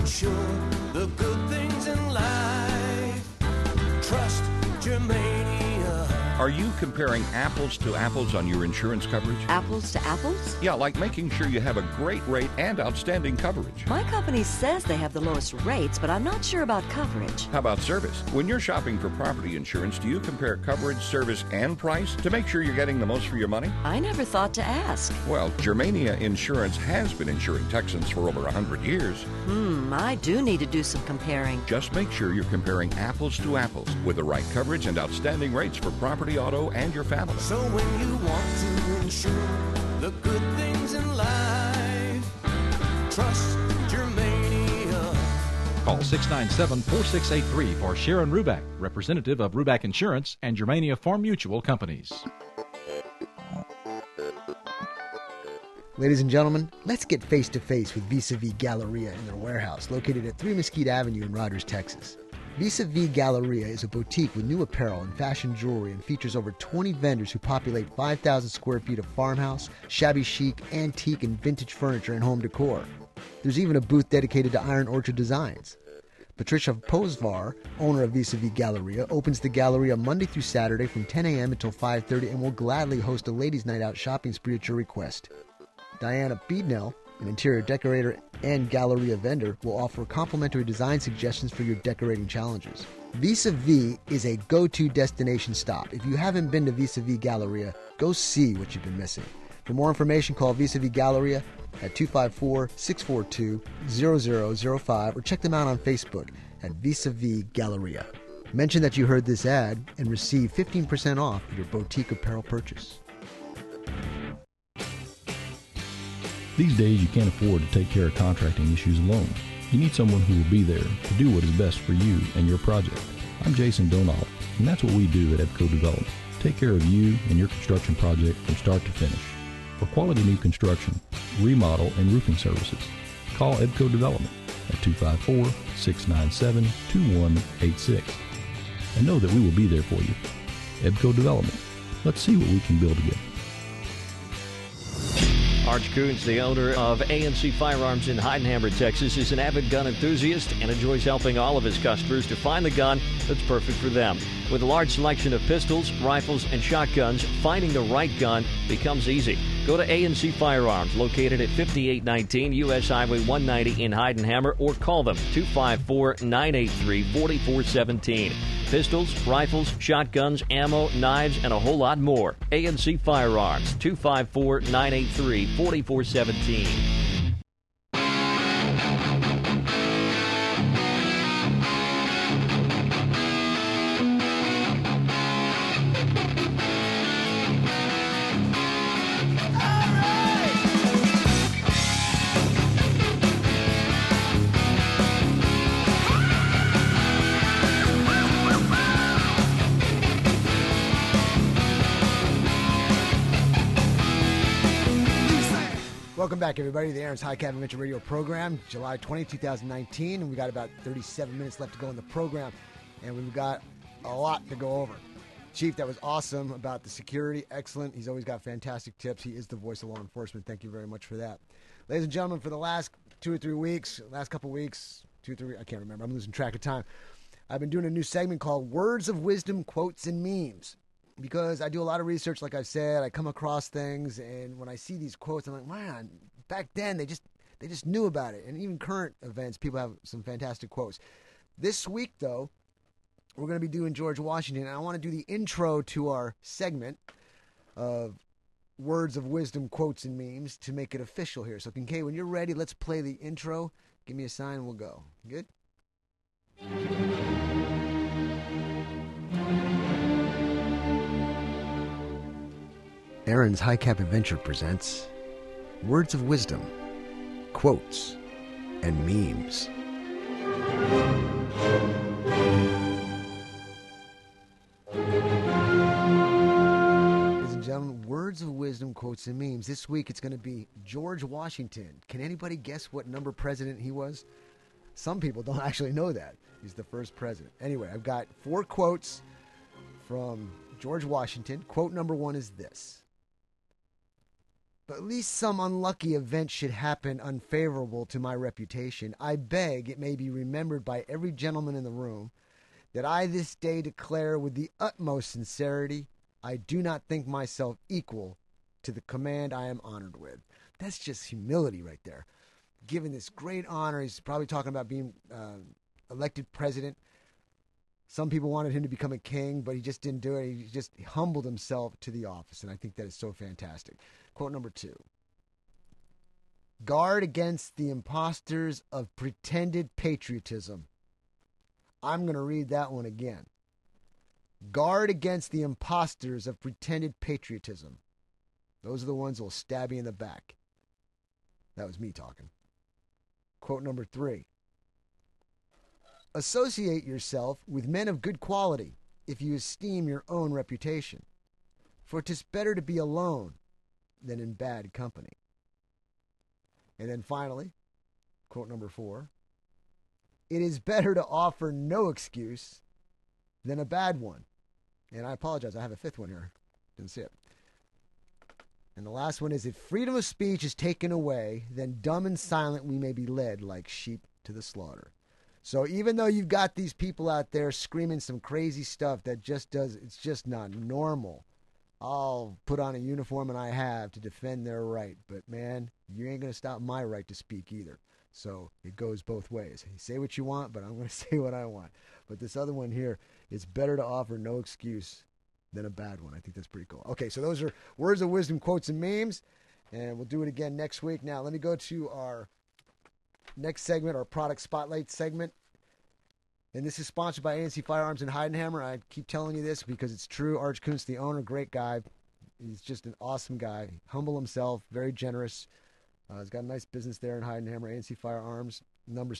ensure the good things in life. Trust Germania. Are you comparing apples to apples on your insurance coverage? Apples to apples? Yeah, like making sure you have a great rate and outstanding coverage. My company says they have the lowest rates, but I'm not sure about coverage. How about service? When you're shopping for property insurance, do you compare coverage, service, and price to make sure you're getting the most for your money? I never thought to ask. Well, Germania Insurance has been insuring Texans for over 100 years. I do need to do some comparing. Just make sure you're comparing apples to apples with the right coverage and outstanding rates for property, auto, and your family. So when you want to ensure the good things in life, trust Germania. Call 697-4683 for Sharon Ruback, representative of Ruback Insurance and Germania Farm Mutual Companies. Ladies and gentlemen, let's get face-to-face with Vis-a-Vis Galleria in their warehouse, located at 3 Mesquite Avenue in Rogers, Texas. Vis-a-Vis Galleria is a boutique with new apparel and fashion jewelry and features over 20 vendors who populate 5,000 square feet of farmhouse, shabby chic, antique, and vintage furniture and home decor. There's even a booth dedicated to Iron Orchard designs. Patricia Posvar, owner of Vis-a-Vis Galleria, opens the Galleria Monday through Saturday from 10 a.m. until 5:30 and will gladly host a ladies' night out shopping spree at your request. Diana Beednell, an interior decorator and Galleria vendor, will offer complimentary design suggestions for your decorating challenges. Vis-a-Vis is a go-to destination stop. If you haven't been to Vis-a-Vis Galleria, go see what you've been missing. For more information, call Vis-a-Vis Galleria at 254-642-0005 or check them out on Facebook at Vis-a-Vis Galleria. Mention that you heard this ad and receive 15% off your boutique apparel purchase. These days, you can't afford to take care of contracting issues alone. You need someone who will be there to do what is best for you and your project. I'm Jason Donald, and that's what we do at EBCO Development. Take care of you and your construction project from start to finish. For quality new construction, remodel, and roofing services, call EBCO Development at 254-697-2186. And know that we will be there for you. EBCO Development. Let's see what we can build together. Arch Coons, the owner of ANC Firearms in Heidenhammer, Texas, is an avid gun enthusiast and enjoys helping all of his customers to find the gun that's perfect for them. With a large selection of pistols, rifles, and shotguns, finding the right gun becomes easy. Go to ANC Firearms, located at 5819 U.S. Highway 190 in Heidenhammer, or call them 254-983-4417. Pistols, rifles, shotguns, ammo, knives, and a whole lot more. ANC Firearms, 254-983-4417. Welcome back, everybody, to the Aaron's High Cap Adventure Radio program, July 20, 2019, and we got about 37 minutes left to go in the program, and we've got a lot to go over. Chief, that was awesome about the security. Excellent. He's always got fantastic tips. He is the voice of law enforcement. Thank you very much for that. Ladies and gentlemen, for the last 2 or 3 weeks, I can't remember. I'm losing track of time. I've been doing a new segment called Words of Wisdom, Quotes, and Memes. Because I do a lot of research, like I've said, I come across things, and when I see these quotes, I'm like, man, back then they just knew about it. And even current events, people have some fantastic quotes. This week, though, we're going to be doing George Washington, and I want to do the intro to our segment of Words of Wisdom, Quotes, and Memes to make it official here. So, Kincaid, when you're ready, let's play the intro. Give me a sign, and we'll go. Good? Aaron's High Cap Adventure presents Words of Wisdom, Quotes, and Memes. Ladies and gentlemen, Words of Wisdom, Quotes, and Memes. This week it's going to be George Washington. Can anybody guess what number president he was? Some people don't actually know that. He's the first president. Anyway, I've got 4 quotes from George Washington. Quote number 1 is this. But at least some unlucky event should happen unfavorable to my reputation. I beg it may be remembered by every gentleman in the room that I this day declare with the utmost sincerity, I do not think myself equal to the command I am honored with. That's just humility right there. Given this great honor, he's probably talking about being elected president. Some people wanted him to become a king, but he just didn't do it. He just humbled himself to the office, and I think that is so fantastic. Quote number 2. Guard against the imposters of pretended patriotism. I'm going to read that one again. Guard against the imposters of pretended patriotism. Those are the ones who will stab you in the back. That was me talking. Quote number 3. Associate yourself with men of good quality if you esteem your own reputation. For 'tis better to be alone than in bad company. And then finally, quote number 4. It is better to offer no excuse than a bad one. And I apologize, I have a 5th one here. Didn't see it. And the last one is, if freedom of speech is taken away, then dumb and silent we may be led like sheep to the slaughter. So even though you've got these people out there screaming some crazy stuff that it's just not normal, I'll put on a uniform, and I have, to defend their right. But man, you ain't going to stop my right to speak either. So it goes both ways. You say what you want, but I'm going to say what I want. But this other one here, it's better to offer no excuse than a bad one. I think that's pretty cool. Okay, so those are words of wisdom, quotes, and memes. And we'll do it again next week. Now, let me go to our next segment, our product spotlight segment. And this is sponsored by ANC Firearms in Heidenhammer. I keep telling you this because it's true. Arch Kuntz, the owner, great guy. He's just an awesome guy. Humble himself, very generous. He's got a nice business there in Heidenhammer, ANC Firearms. Number's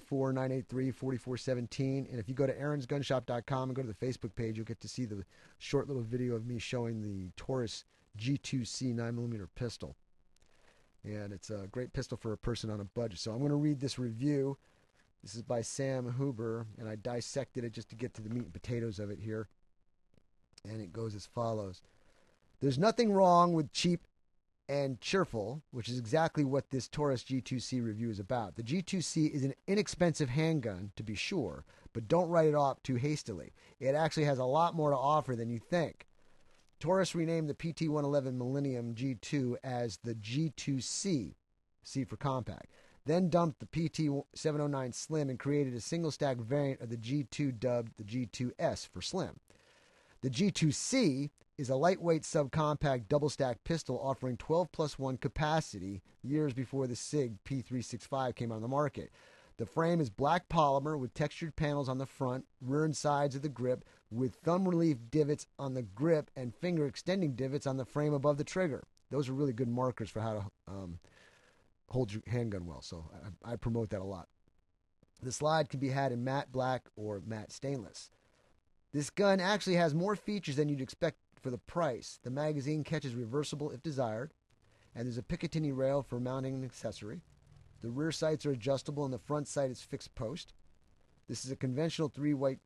254-983-4417. And if you go to aaronsgunshop.com and go to the Facebook page, you'll get to see the short little video of me showing the Taurus G2C 9mm pistol. And it's a great pistol for a person on a budget. So I'm going to read this review. This is by Sam Huber, and I dissected it just to get to the meat and potatoes of it here. And it goes as follows. There's nothing wrong with cheap and cheerful, which is exactly what this Taurus G2C review is about. The G2C is an inexpensive handgun, to be sure, but don't write it off too hastily. It actually has a lot more to offer than you think. Taurus renamed the PT-111 Millennium G2 as the G2C, C for compact, then dumped the PT-709 Slim and created a single-stack variant of the G2 dubbed the G2S for Slim. The G2C is a lightweight subcompact double-stack pistol offering 12+1 capacity years before the SIG P365 came on the market. The frame is black polymer with textured panels on the front, rear and sides of the grip, with thumb relief divots on the grip and finger extending divots on the frame above the trigger. Those are really good markers for how to hold your handgun well, so I promote that a lot. The slide can be had in matte black or matte stainless. This gun actually has more features than you'd expect for the price. The magazine catch is reversible if desired, and there's a Picatinny rail for mounting an accessory. The rear sights are adjustable, and the front sight is fixed post. This is a conventional three white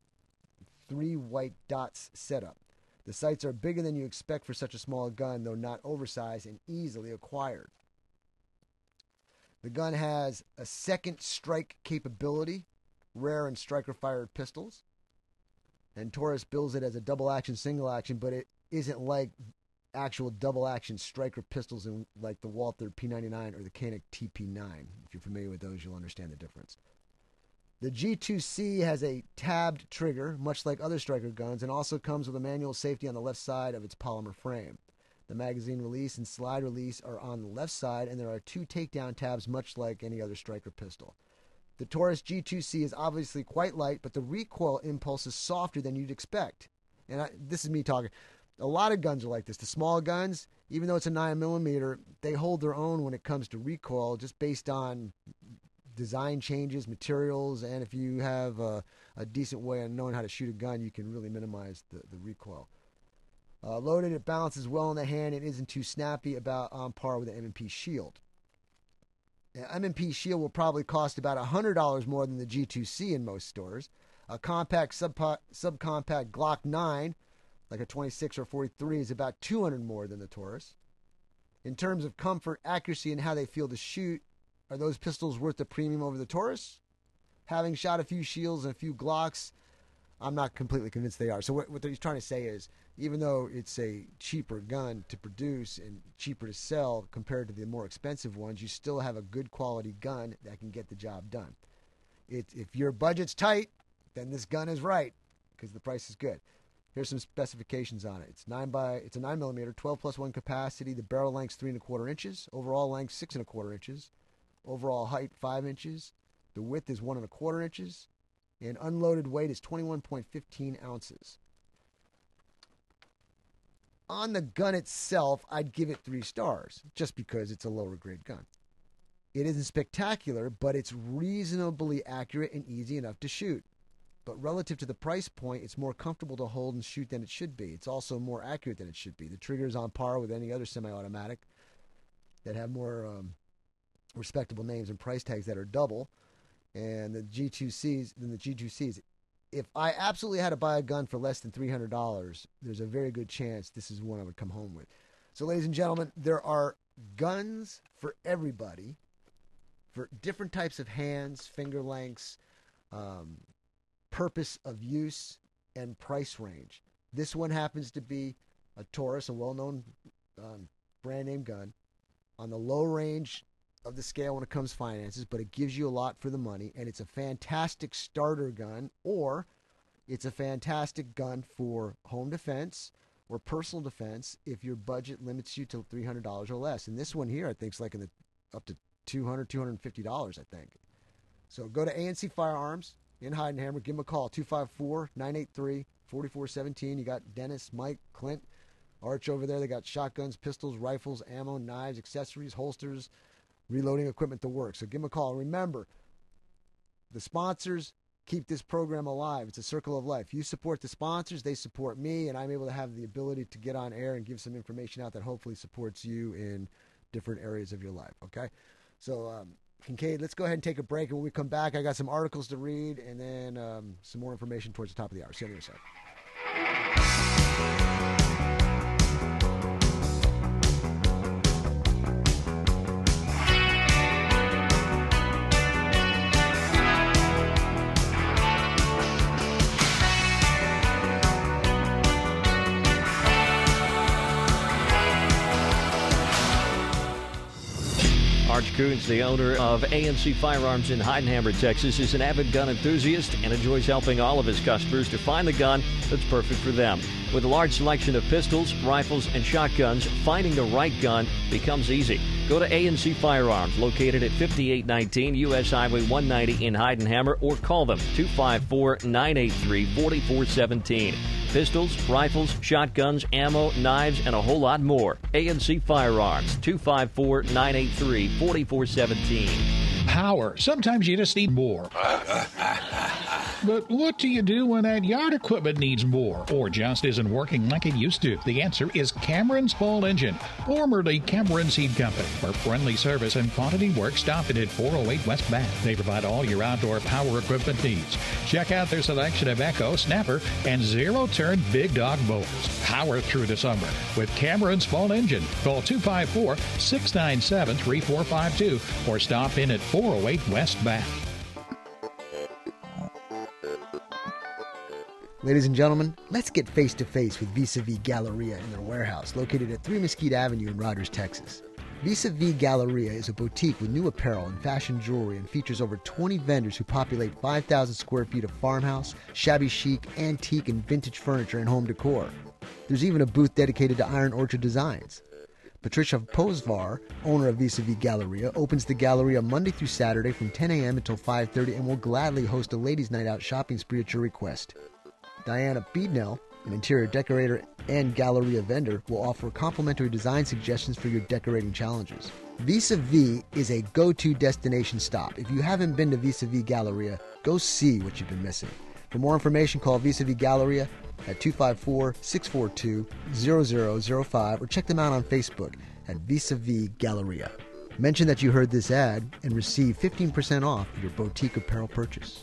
dots setup. The sights are bigger than you expect for such a small gun, though not oversized and easily acquired. The gun has a second strike capability, rare in striker-fired pistols. And Taurus bills it as a double-action, single-action, but it isn't like actual double-action striker pistols in like the Walther P99 or the Canik TP9. If you're familiar with those, you'll understand the difference. The G2C has a tabbed trigger, much like other striker guns, and also comes with a manual safety on the left side of its polymer frame. The magazine release and slide release are on the left side, and there are two takedown tabs, much like any other striker pistol. The Taurus G2C is obviously quite light, but the recoil impulse is softer than you'd expect. And this is me talking. A lot of guns are like this. The small guns, even though it's a 9mm, they hold their own when it comes to recoil, just based on design changes, materials, and if you have a decent way of knowing how to shoot a gun, you can really minimize the recoil. Loaded, it balances well in the hand. It isn't too snappy, about on par with the M&P Shield. Now, M&P Shield will probably cost about $100 more than the G2C in most stores. A compact, subcompact Glock 9, like a 26 or 43, is about $200 more than the Taurus. In terms of comfort, accuracy, and how they feel to shoot, are those pistols worth the premium over the Taurus? Having shot a few Shields and a few Glocks, I'm not completely convinced they are. So what he's trying to say is, even though it's a cheaper gun to produce and cheaper to sell compared to the more expensive ones, you still have a good quality gun that can get the job done. If your budget's tight, then this gun is right because the price is good. Here's some specifications on it. It's a 9mm, 12+1 capacity. The barrel length's 3 1/4 inches. Overall length 6 1/4 inches. Overall height 5 inches. The width is 1 1/4 inches. And unloaded weight is 21.15 ounces. On the gun itself, I'd give it 3 stars, just because it's a lower grade gun. It isn't spectacular, but it's reasonably accurate and easy enough to shoot. But relative to the price point, it's more comfortable to hold and shoot than it should be. It's also more accurate than it should be. The trigger is on par with any other semi-automatic that have more respectable names and price tags that are double. And the G2Cs, if I absolutely had to buy a gun for less than $300, there's a very good chance this is one I would come home with. So, ladies and gentlemen, there are guns for everybody, for different types of hands, finger lengths, purpose of use, and price range. This one happens to be a Taurus, a well-known brand name gun, on the low range of the scale when it comes to finances, but it gives you a lot for the money, and it's a fantastic starter gun, or it's a fantastic gun for home defense or personal defense if your budget limits you to $300 or less. And this one here, I think, is like up to $200, $250, I think. So go to ANC Firearms in Heidenhammer. Give them a call, 254-983-4417. You got Dennis, Mike, Clint, Arch over there. They got shotguns, pistols, rifles, ammo, knives, accessories, holsters, reloading equipment, the works. So give them a call. Remember, the sponsors keep this program alive. It's a circle of life. You support the sponsors, they support me, and I'm able to have the ability to get on air and give some information out that hopefully supports you in different areas of your life, okay? So, Kincaid, let's go ahead and take a break, and when we come back, I got some articles to read and then some more information towards the top of the hour. See you on the other side. Arch Coons, the owner of ANC Firearms in Heidenhammer, Texas, is an avid gun enthusiast and enjoys helping all of his customers to find the gun that's perfect for them. With a large selection of pistols, rifles, and shotguns, finding the right gun becomes easy. Go to ANC Firearms, located at 5819 U.S. Highway 190 in Heidenhammer, or call them 254-983-4417. Pistols, rifles, shotguns, ammo, knives, and a whole lot more. ANC Firearms, 254-983-4417. Power. Sometimes you just need more. But what do you do when that yard equipment needs more or just isn't working like it used to? The answer is Cameron's Full Engine, formerly Cameron Seed Company. For friendly service and quantity work, stop it at 408 West Bath. They provide all your outdoor power equipment needs. Check out their selection of Echo, Snapper, and zero-turn Big Dog mowers. Power through the summer with Cameron's Full Engine. Call 254-697-3452 or stop in at 408 West Bath. Ladies and gentlemen, let's get face-to-face with Vis-a-Vis Galleria in their warehouse, located at 3 Mesquite Avenue in Rogers, Texas. Vis-a-Vis Galleria is a boutique with new apparel and fashion jewelry and features over 20 vendors who populate 5,000 square feet of farmhouse, shabby chic, antique, and vintage furniture and home decor. There's even a booth dedicated to Iron Orchard designs. Patricia Posvar, owner of Vis-a-Vis Galleria, opens the Galleria Monday through Saturday from 10 a.m. until 5:30 and will gladly host a ladies' night out shopping spree at your request. Diana Beednell, an interior decorator and Galleria vendor, will offer complimentary design suggestions for your decorating challenges. Vis-a-Vis is a go-to destination stop. If you haven't been to Vis-a-Vis Galleria, go see what you've been missing. For more information, call Vis-a-Vis Galleria at 254-642-0005 or check them out on Facebook at Vis-a-Vis Galleria. Mention that you heard this ad and receive 15% off your boutique apparel purchase.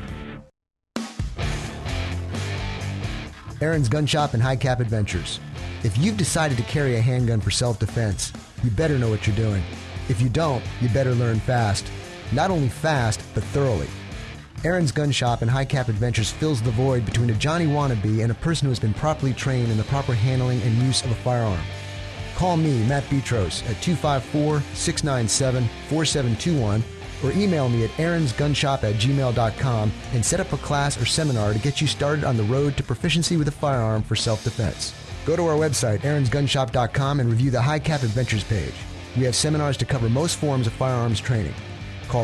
Aaron's Gun Shop and High Cap Adventures. If you've decided to carry a handgun for self-defense, you better know what you're doing. If you don't, you better learn fast. Not only fast, but thoroughly. Aaron's Gun Shop and High Cap Adventures fills the void between a Johnny wannabe and a person who has been properly trained in the proper handling and use of a firearm. Call me, Matt Petros, at 254-697-4721 or email me at aaronsgunshop@gmail.com and set up a class or seminar to get you started on the road to proficiency with a firearm for self-defense. Go to our website, aaronsgunshop.com, and review the High Cap Adventures page. We have seminars to cover most forms of firearms training. Call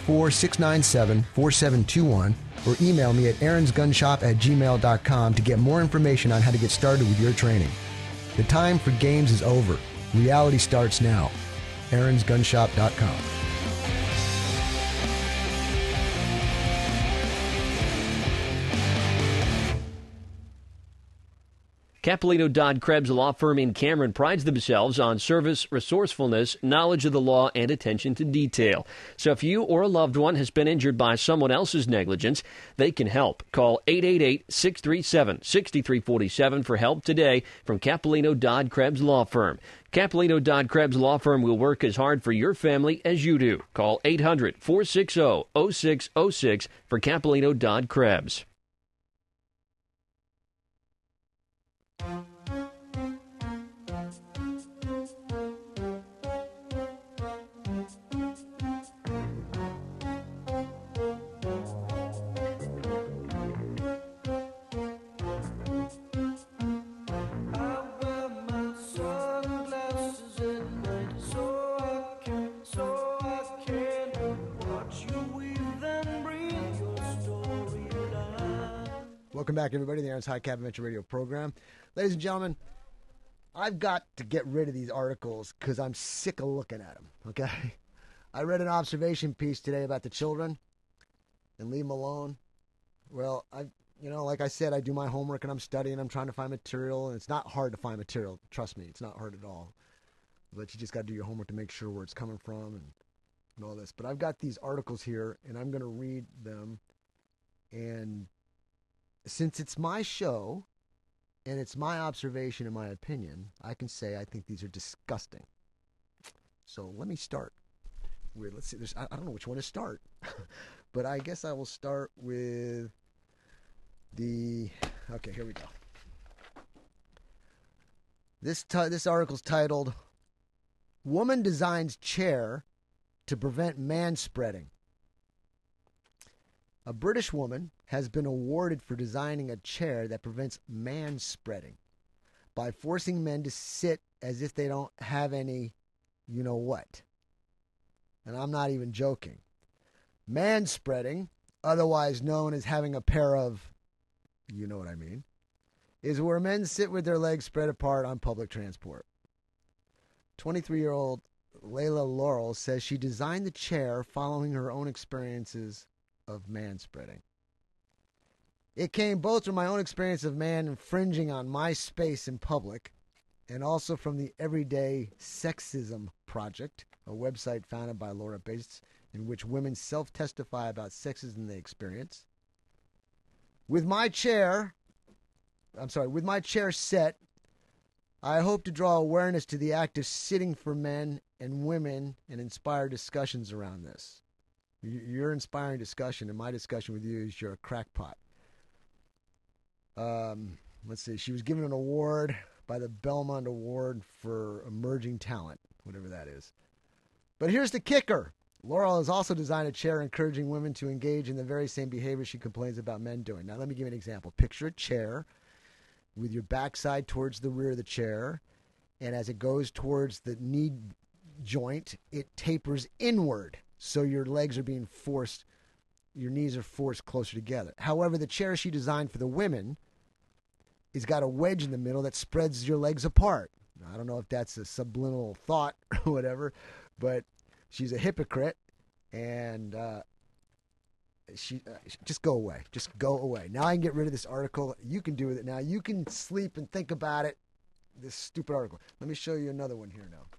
254-697-4721 or email me at aaronsgunshop@gmail.com to get more information on how to get started with your training. The time for games is over. Reality starts now. aaronsgunshop.com. Capolino Dodd Krebs Law Firm in Cameron prides themselves on service, resourcefulness, knowledge of the law, and attention to detail. So if you or a loved one has been injured by someone else's negligence, they can help. Call 888-637-6347 for help today from Capolino Dodd Krebs Law Firm. Capolino Dodd Krebs Law Firm will work as hard for your family as you do. Call 800-460-0606 for Capolino Dodd Krebs. Welcome back, everybody, to the Aaron's High Cap Adventure Radio program. Ladies and gentlemen, I've got to get rid of these articles because I'm sick of looking at them, okay? I read an observation piece today about the children and leave them alone. Well, like I said, I do my homework and I'm studying. I'm trying to find material, and it's not hard to find material. Trust me, it's not hard at all. But you just got to do your homework to make sure where it's coming from and all this. But I've got these articles here, and I'm going to read them. And since it's my show and it's my observation and my opinion, I can say I think these are disgusting. So let me start with, let's see, I don't know which one to start, but I guess I will start with okay, here we go. This article's titled, Woman Designs Chair to Prevent Man Spreading. A British woman has been awarded for designing a chair that prevents man spreading by forcing men to sit as if they don't have any you-know-what. And I'm not even joking. Man spreading, otherwise known as having a pair of, you know what I mean, is where men sit with their legs spread apart on public transport. 23-year-old Layla Laurel says she designed the chair following her own experiences of man spreading. It came both from my own experience of man infringing on my space in public and also from the Everyday Sexism Project, a website founded by Laura Bates in which women self-testify about sexism they experience. With my chair set, I hope to draw awareness to the act of sitting for men and women and inspire discussions around this. You're inspiring discussion, and my discussion with you is you're a crackpot. Let's see. She was given an award by the Belmont Award for Emerging Talent, whatever that is. But here's the kicker. Laurel has also designed a chair encouraging women to engage in the very same behavior she complains about men doing. Now, let me give you an example. Picture a chair with your backside towards the rear of the chair, and as it goes towards the knee joint, it tapers inward. So your legs are being forced, your knees are forced closer together. However, the chair she designed for the women has got a wedge in the middle that spreads your legs apart. Now, I don't know if that's a subliminal thought or whatever, but she's a hypocrite, and just go away. Just go away. Now I can get rid of this article. You can do with it now. You can sleep and think about it, this stupid article. Let me show you another one here now.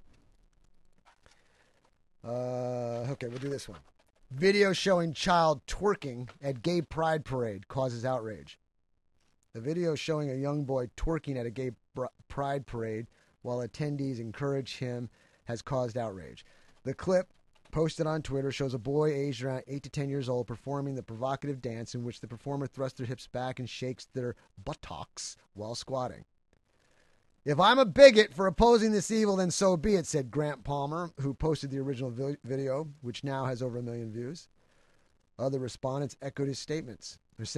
Okay, we'll do this one. Video showing child twerking at gay pride parade causes outrage. The video showing a young boy twerking at a gay pride parade while attendees encourage him has caused outrage. The clip, posted on Twitter, shows a boy aged around 8 to 10 years old performing the provocative dance in which the performer thrusts their hips back and shakes their buttocks while squatting. If I'm a bigot for opposing this evil, then so be it, said Grant Palmer, who posted the original video, which now has over 1 million views. Other respondents echoed his sentiments.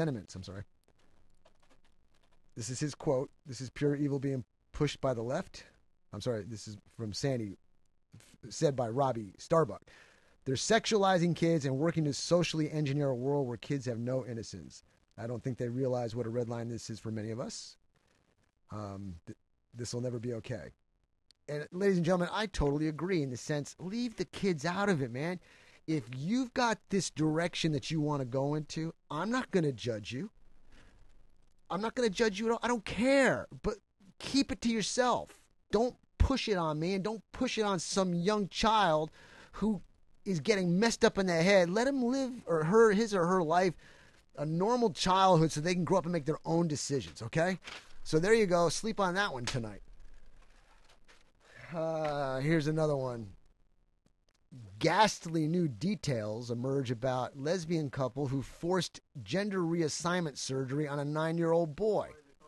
This is his quote. This is pure evil being pushed by the left. I'm sorry, this is from Sandy, said by Robbie Starbuck. They're sexualizing kids and working to socially engineer a world where kids have no innocence. I don't think they realize what a red line this is for many of us. This will never be okay. And ladies and gentlemen, I totally agree in the sense, leave the kids out of it, man. If you've got this direction that you want to go into, I'm not going to judge you. I'm not going to judge you at all. I don't care. But keep it to yourself. Don't push it on me, and don't push it on some young child who is getting messed up in their head. Let him live his or her life, a normal childhood, so they can grow up and make their own decisions, okay? So there you go. Sleep on that one tonight. Here's another one. Ghastly new details emerge about lesbian couple who forced gender reassignment surgery on a 9-year-old boy.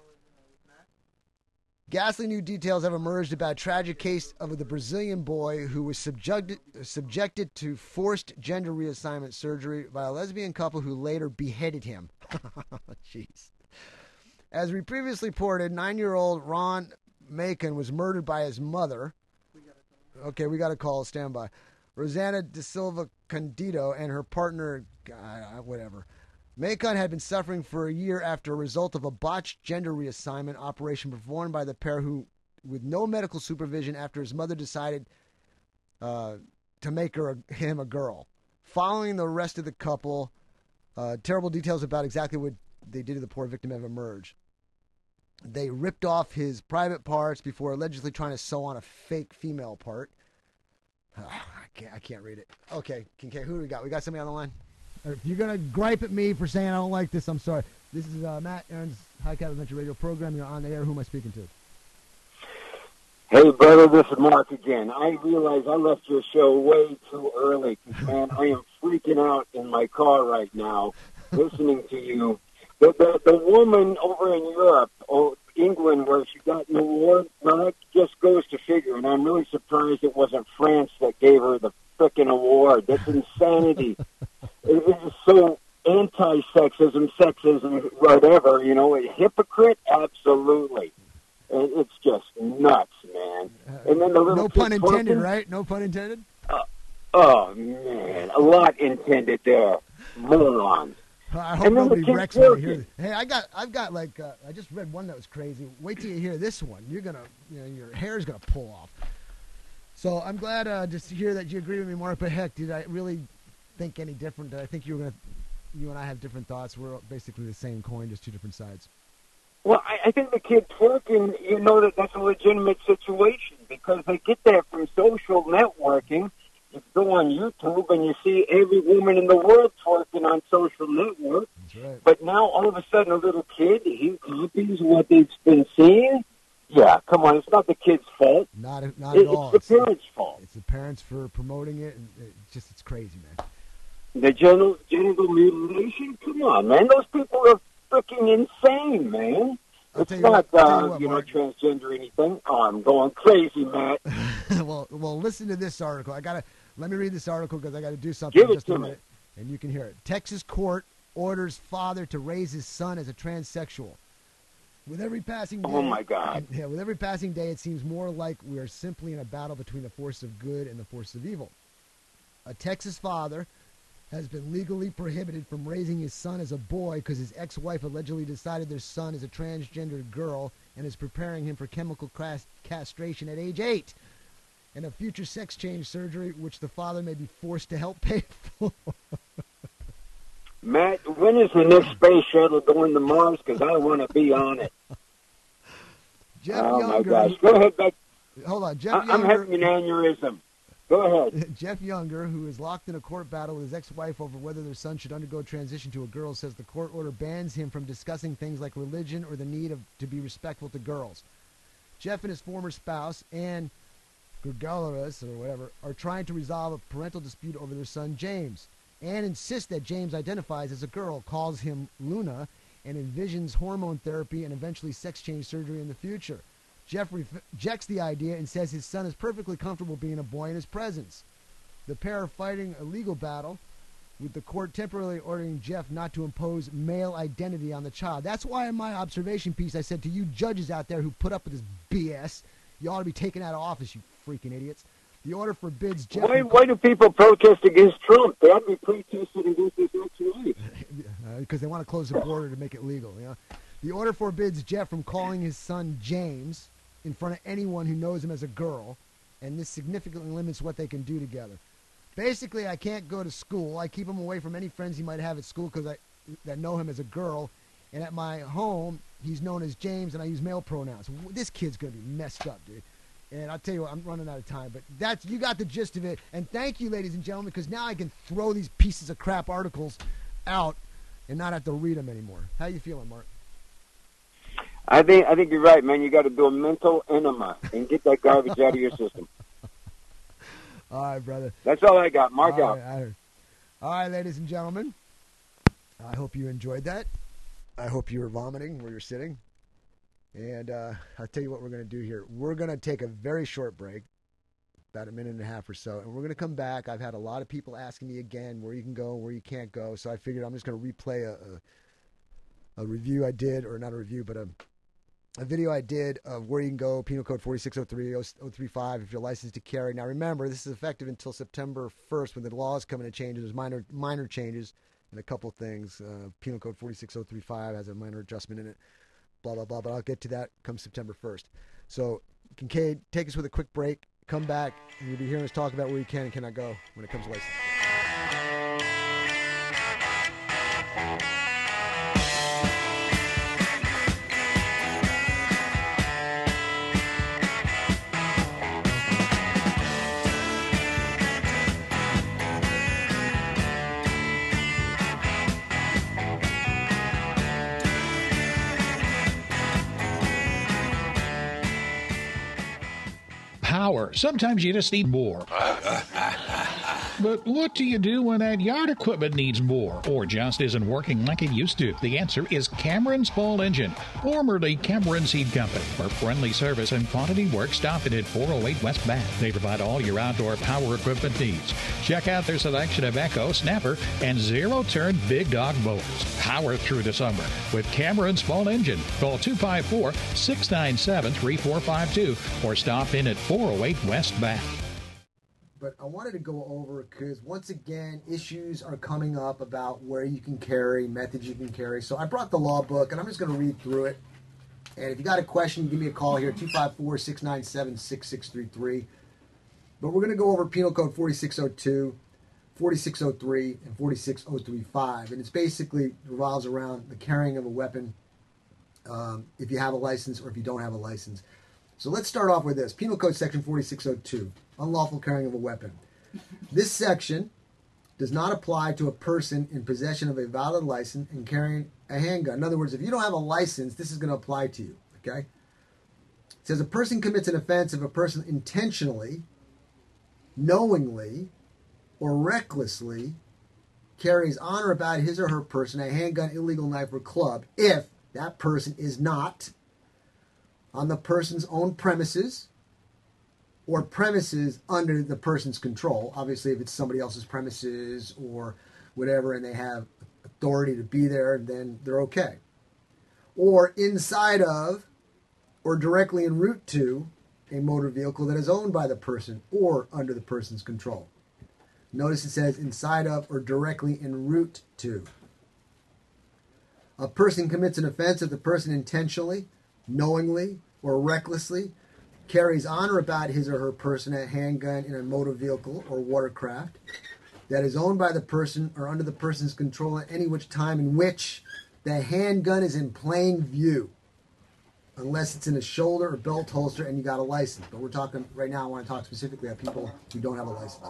Ghastly new details have emerged about a tragic case of the Brazilian boy who was subjected to forced gender reassignment surgery by a lesbian couple who later beheaded him. Jeez. As we previously reported, 9-year-old Ron Macon was murdered by his mother. Okay, we got a call. Stand by. Rosanna De Silva Candido and her partner, whatever. Macon had been suffering for a year after a result of a botched gender reassignment operation performed by the pair who, with no medical supervision after his mother decided to make him a girl. Following the arrest of the couple, terrible details about exactly what they did to the poor victim have emerged. They ripped off his private parts before allegedly trying to sew on a fake female part. I can't read it. Okay, Kincaid, who do we got? We got somebody on the line? If you're going to gripe at me for saying I don't like this, I'm sorry. This is Matt Aaron's High Cap Adventure Radio program. You're on the air. Who am I speaking to? Hey, brother, this is Mark again. I realize I left your show way too early. Man, I am freaking out in my car right now listening to you. The woman over in Europe, England, where she got an award, well, that just goes to figure. And I'm really surprised it wasn't France that gave her the frickin' award. That's insanity. It is so anti-sexism, sexism, whatever, you know. A hypocrite? Absolutely. And it's just nuts, man. And then the little no pun intended, right? No pun intended? Oh, man. A lot intended there. Morons. I hope nobody wrecks when they hear this. Hey, I've got like, I just read one that was crazy. Wait till you hear this one. You're going to, your hair's going to pull off. So I'm glad just to hear that you agree with me, Mark. But heck, did I really think any different? Did I think you and I have different thoughts? We're basically the same coin, just two different sides. Well, I think the kid twerking, you know, that's a legitimate situation because they get that from social networking. You go on YouTube and you see every woman in the world twerking on social network. That's right. But now all of a sudden a little kid, he copies what they've been seeing. Yeah, come on, it's not the kid's fault. Not at all. It's the parents' fault. It's the parents for promoting it. It's crazy, man. The genital mutilation? Come on, man. Those people are freaking insane, man. It's not, transgender anything. Oh, I'm going crazy, Matt. well, listen to this article. Let me read this article because I got to do something. Give it just to a minute, and you can hear it. Texas court orders father to raise his son as a transsexual. With every passing day, oh my God! Yeah, with every passing day, it seems more like we are simply in a battle between the force of good and the force of evil. A Texas father has been legally prohibited from raising his son as a boy because his ex-wife allegedly decided their son is a transgender girl and is preparing him for chemical castration at age 8 and a future sex change surgery, which the father may be forced to help pay for. Matt, when is the next space shuttle going to Mars? Because I want to be on it. Jeff oh, Younger, my gosh. Go ahead, Beck. Hold on. Jeff I'm Younger, having an aneurysm. Go ahead. Jeff Younger, who is locked in a court battle with his ex-wife over whether their son should undergo transition to a girl, says the court order bans him from discussing things like religion or the need to be respectful to girls. Jeff and his former spouse, Ann Gregalaris, or whatever, are trying to resolve a parental dispute over their son, James. Ann insists that James identifies as a girl, calls him Luna, and envisions hormone therapy and eventually sex change surgery in the future. Jeff rejects the idea and says his son is perfectly comfortable being a boy in his presence. The pair are fighting a legal battle, with the court temporarily ordering Jeff not to impose male identity on the child. That's why in my observation piece I said to you judges out there who put up with this BS, you ought to be taken out of office, you freaking idiots. The order forbids Jeff... Why do people protest against Trump? They ought to be protesting against this next week. Because they want to close the border to make it legal, you know? The order forbids Jeff from calling his son James in front of anyone who knows him as a girl, and this significantly limits what they can do together. Basically, I can't go to school. I keep him away from any friends he might have at school that know him as a girl, and at my home, he's known as James, and I use male pronouns. This kid's going to be messed up, dude. And I'll tell you what, I'm running out of time, but you got the gist of it. And thank you, ladies and gentlemen, because now I can throw these pieces of crap articles out and not have to read them anymore. How you feeling, Mark? I think you're right, man. You got to do a mental enema and get that garbage out of your system. All right, brother. That's all I got. Mark out. All right, ladies and gentlemen. I hope you enjoyed that. I hope you were vomiting where you're sitting. And I'll tell you what we're going to do here. We're going to take a very short break, about a minute and a half or so, and we're going to come back. I've had a lot of people asking me again where you can go, where you can't go, so I figured I'm just going to replay a review I did, or not a review, but a video I did of where you can go, penal code 4603-035 if you're licensed to carry. Now remember, this is effective until September 1st when the laws come into change. There's minor changes and a couple things. Penal code 46035 has a minor adjustment in it. Blah, blah, blah, but I'll get to that come September 1st. So, Kincaid, take us with a quick break, come back, and you'll be hearing us talk about where you can and cannot go when it comes to license. Power. Sometimes you just need more. But what do you do when that yard equipment needs more or just isn't working like it used to? The answer is Cameron's Ball Engine, formerly Cameron Seed Company. For friendly service and quantity work, stop it at 408 West Bath. They provide all your outdoor power equipment needs. Check out their selection of Echo, Snapper, and zero-turn Big Dog mowers. Power through the summer with Cameron's Ball Engine. Call 254-697-3452 or stop in at 408 West Bath. But I wanted to go over, because once again, issues are coming up about where you can carry, methods you can carry. So I brought the law book, and I'm just going to read through it. And if you got a question, give me a call here, 254-697-6633. But we're going to go over Penal Code 4602, 4603, and 46035. And it's basically revolves around the carrying of a weapon if you have a license or if you don't have a license. So let's start off with this. Penal Code Section 4602, unlawful carrying of a weapon. This section does not apply to a person in possession of a valid license and carrying a handgun. In other words, if you don't have a license, this is going to apply to you, okay? It says a person commits an offense if a person intentionally, knowingly, or recklessly carries on or about his or her person a handgun, illegal knife, or club if that person is not on the person's own premises or premises under the person's control. Obviously, if it's somebody else's premises or whatever and they have authority to be there, then they're okay. Or inside of or directly en route to a motor vehicle that is owned by the person or under the person's control. Notice it says inside of or directly en route to. A person commits an offense if the person intentionally, knowingly, or recklessly carries on or about his or her person a handgun in a motor vehicle or watercraft that is owned by the person or under the person's control at any which time in which the handgun is in plain view. unless it's in a shoulder or belt holster and you got a license. But we're talking right now, I want to talk specifically about people who don't have a license.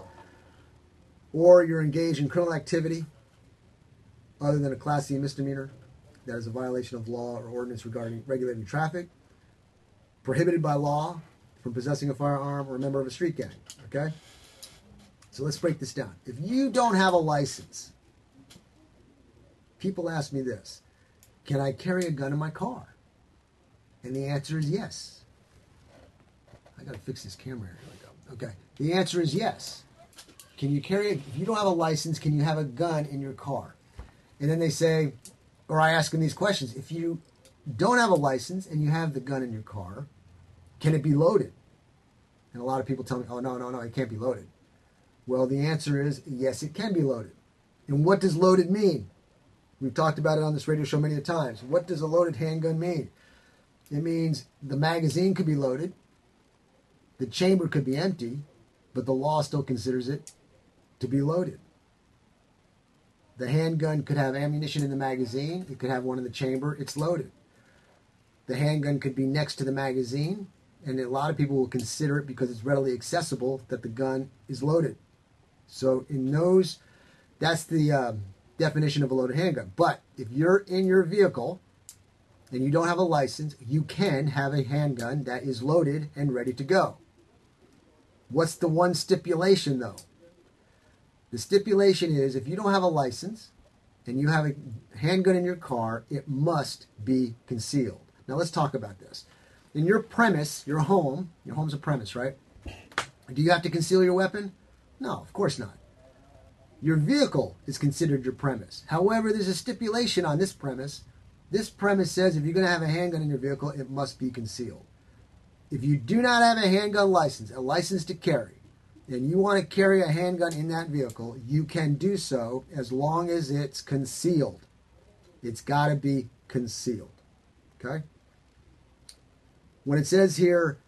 Or you're engaged in criminal activity other than a Class C misdemeanor that is a violation of law or ordinance regarding regulating traffic, prohibited by law from possessing a firearm, or a member of a street gang. Okay? So let's break this down. If you don't have a license, people ask me this: can I carry a gun in my car? And the answer is yes. I got to fix this camera here. Here we go. Okay. The answer is yes. Can you carry if you don't have a license, can you have a gun in your car? And then they say, or I ask them these questions: if you don't have a license and you have the gun in your car, can it be loaded? And a lot of people tell me, oh, no, it can't be loaded. Well, the answer is yes, it can be loaded. And what does loaded mean? We've talked about it on this radio show many times. What does a loaded handgun mean? It means the magazine could be loaded, the chamber could be empty, but the law still considers it to be loaded. The handgun could have ammunition in the magazine, it could have one in the chamber, it's loaded. The handgun could be next to the magazine, and a lot of people will consider it, because it's readily accessible, that the gun is loaded. So in those, that's the definition of a loaded handgun. But if you're in your vehicle and you don't have a license, you can have a handgun that is loaded and ready to go. What's the one stipulation, though? The stipulation is, if you don't have a license and you have a handgun in your car, it must be concealed. Now let's talk about this. In your premise, your home's a premise, right? Do you have to conceal your weapon? No, of course not. Your vehicle is considered your premise. However, there's a stipulation on this premise. This premise says if you're going to have a handgun in your vehicle, it must be concealed. If you do not have a handgun license, a license to carry, and you want to carry a handgun in that vehicle, you can do so as long as it's concealed. It's got to be concealed. Okay? When it says here,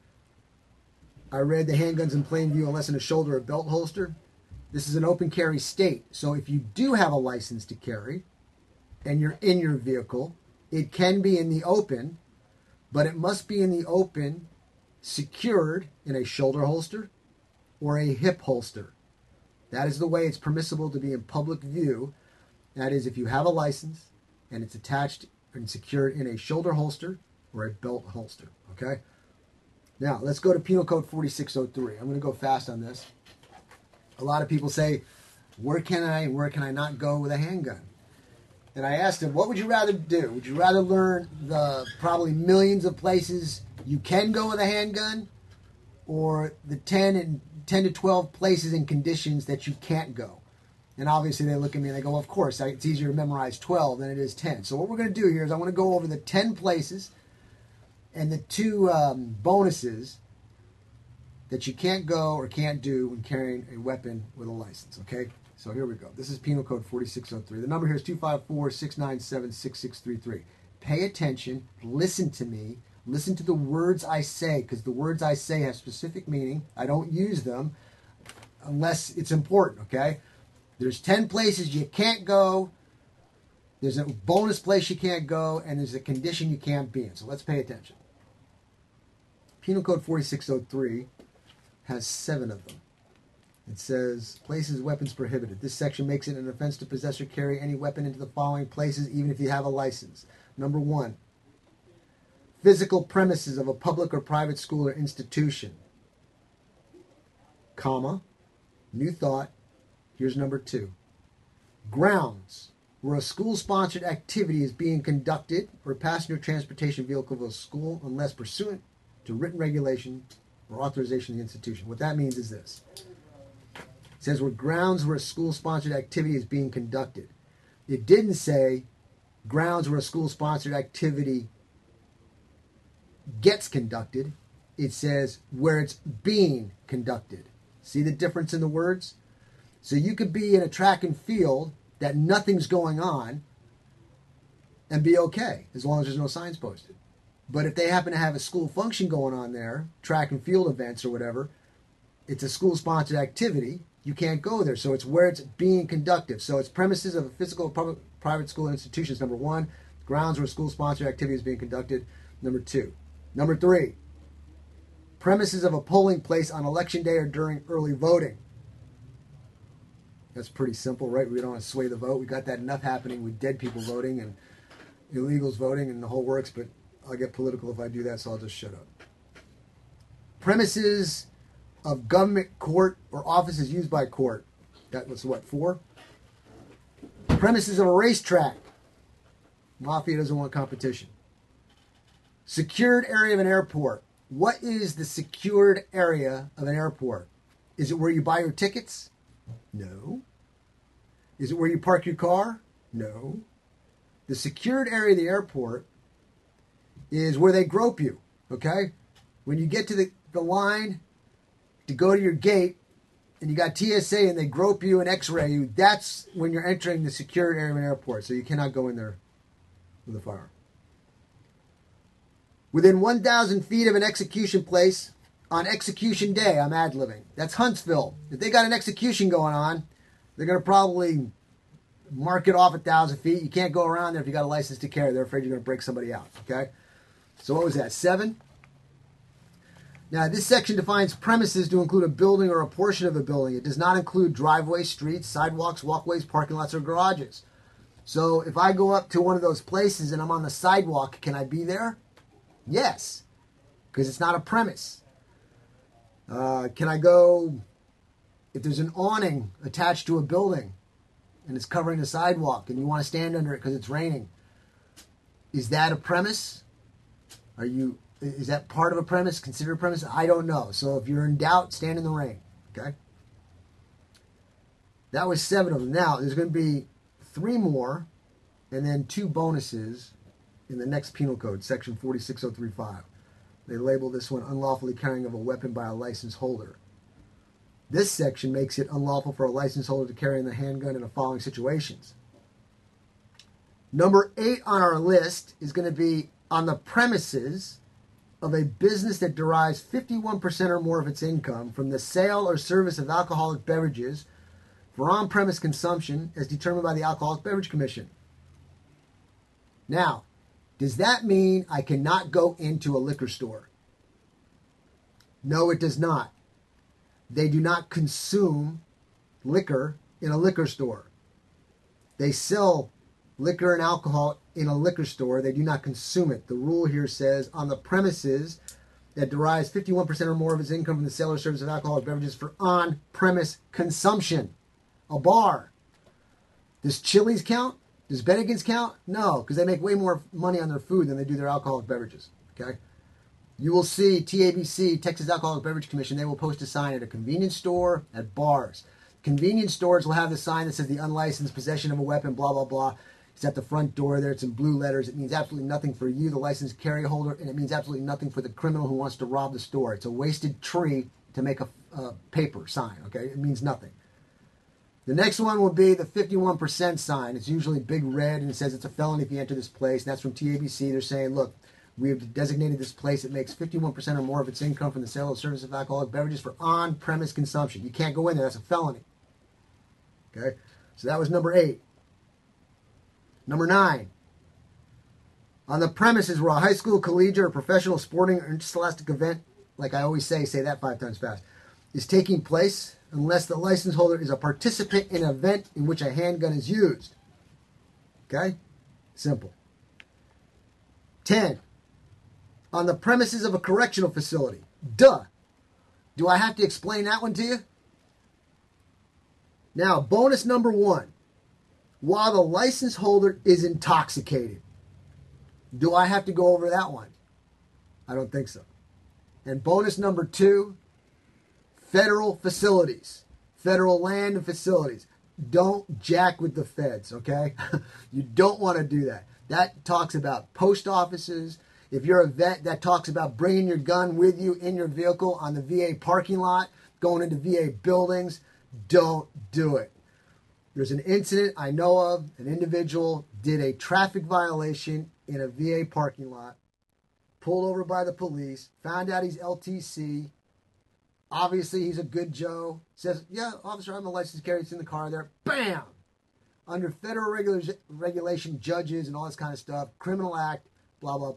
I read the handguns in plain view unless in a shoulder or belt holster, this is an open carry state. So if you do have a license to carry and you're in your vehicle, it can be in the open, but it must be in the open secured in a shoulder holster or a hip holster. That is the way it's permissible to be in public view. That is, if you have a license and it's attached and secured in a shoulder holster or a belt holster. Okay? Now, let's go to Penal Code 4603. I'm going to go fast on this. A lot of people say, where can I not go with a handgun? And I asked them, what would you rather do? Would you rather learn the probably millions of places you can go with a handgun, or the 10 to 12 places and conditions that you can't go? And obviously they look at me and they go, well, of course, it's easier to memorize 12 than it is 10. So what we're going to do here is I want to go over the 10 places and the two bonuses that you can't go or can't do when carrying a weapon with a license, okay? So here we go. This is Penal Code 4603. The number here is 254-697-6633. Pay attention. Listen to me. Listen to the words I say, because the words I say have specific meaning. I don't use them unless it's important, okay? There's 10 places you can't go. There's a bonus place you can't go, and there's a condition you can't be in. So let's pay attention. Penal Code 4603 has 7 of them. It says, places, weapons prohibited. This section makes it an offense to possess or carry any weapon into the following places, even if you have a license. Number 1, physical premises of a public or private school or institution. Comma, new thought, here's number 2. Grounds where a school-sponsored activity is being conducted or passenger transportation vehicle of a school unless pursuant to written regulation or authorization of the institution. What that means is this. It says we're grounds where a school-sponsored activity is being conducted. It didn't say grounds where a school-sponsored activity gets conducted. It says where it's being conducted. See the difference in the words? So you could be in a track and field that nothing's going on and be okay as long as there's no signs posted. But if they happen to have a school function going on there, track and field events or whatever, it's a school-sponsored activity, you can't go there. So it's where it's being conducted. So it's premises of a physical or private school institutions, number 1. Grounds where school-sponsored activity is being conducted, number 2. Number 3, premises of a polling place on election day or during early voting. That's pretty simple, right? We don't want to sway the vote. We got that enough happening with dead people voting and illegals voting and the whole works, but I'll get political if I do that, so I'll just shut up. Premises of government, court, or offices used by court. That was what, 4? Premises of a racetrack. Mafia doesn't want competition. Secured area of an airport. What is the secured area of an airport? Is it where you buy your tickets? No. Is it where you park your car? No. The secured area of the airport is where they grope you, okay? When you get to the line to go to your gate and you got TSA and they grope you and x-ray you, that's when you're entering the secured area of an airport, so you cannot go in there with a firearm. Within 1,000 feet of an execution place on execution day, I'm ad-libbing. That's Huntsville. If they got an execution going on, they're going to probably mark it off 1,000 feet. You can't go around there if you got a license to carry. They're afraid you're going to break somebody out, okay? So what was that, 7? Now, this section defines premises to include a building or a portion of a building. It does not include driveways, streets, sidewalks, walkways, parking lots, or garages. So if I go up to one of those places and I'm on the sidewalk, can I be there? Yes, because it's not a premise. Can I go, if there's an awning attached to a building and it's covering the sidewalk and you want to stand under it because it's raining, is that a premise? Is that part of a premise, considered a premise? I don't know. So if you're in doubt, stand in the rain, okay? That was 7 of them. Now, there's going to be 3 more and then 2 bonuses in the next penal code, section 46035. They label this one unlawfully carrying of a weapon by a license holder. This section makes it unlawful for a license holder to carry in the handgun in the following situations. Number 8 on our list is going to be on the premises of a business that derives 51% or more of its income from the sale or service of alcoholic beverages for on-premise consumption as determined by the Alcoholic Beverage Commission. Now, does that mean I cannot go into a liquor store? No, it does not. They do not consume liquor in a liquor store. They sell liquor and alcohol in a liquor store. They do not consume it. The rule here says on the premises that derives 51% or more of its income from the sale or service of alcoholic beverages for on-premise consumption. A bar. Does Chili's count? Does Bennigan's count? No, because they make way more money on their food than they do their alcoholic beverages. Okay? You will see TABC, Texas Alcoholic Beverage Commission, they will post a sign at a convenience store, at bars. Convenience stores will have the sign that says the unlicensed possession of a weapon, blah, blah, blah. It's at the front door there. It's in blue letters. It means absolutely nothing for you, the licensed carry holder, and it means absolutely nothing for the criminal who wants to rob the store. It's a wasted tree to make a paper sign, okay? It means nothing. The next one will be the 51% sign. It's usually big red, and it says it's a felony if you enter this place. And that's from TABC. They're saying, look, we have designated this place that makes 51% or more of its income from the sale or service of alcoholic beverages for on-premise consumption. You can't go in there. That's a felony. Okay? So that was number 8. Number 9. On the premises where a high school, collegiate, or professional sporting or interscholastic event, like I always say that 5 times fast, is taking place unless the license holder is a participant in an event in which a handgun is used. Okay? Simple. 10. On the premises of a correctional facility. Duh. Do I have to explain that one to you? Now, bonus number 1. While the license holder is intoxicated. Do I have to go over that one? I don't think so. And bonus number 2, federal facilities, federal land and facilities. Don't jack with the feds, okay? You don't want to do that. That talks about post offices. If you're a vet, that talks about bringing your gun with you in your vehicle on the VA parking lot, going into VA buildings. Don't do it. There's an incident I know of. An individual did a traffic violation in a VA parking lot, pulled over by the police, found out he's LTC. Obviously, he's a good Joe. Says, yeah, officer, I'm a licensed carrier. It's in the car there. Bam! Under federal regulation, judges and all this kind of stuff, criminal act, blah, blah, blah.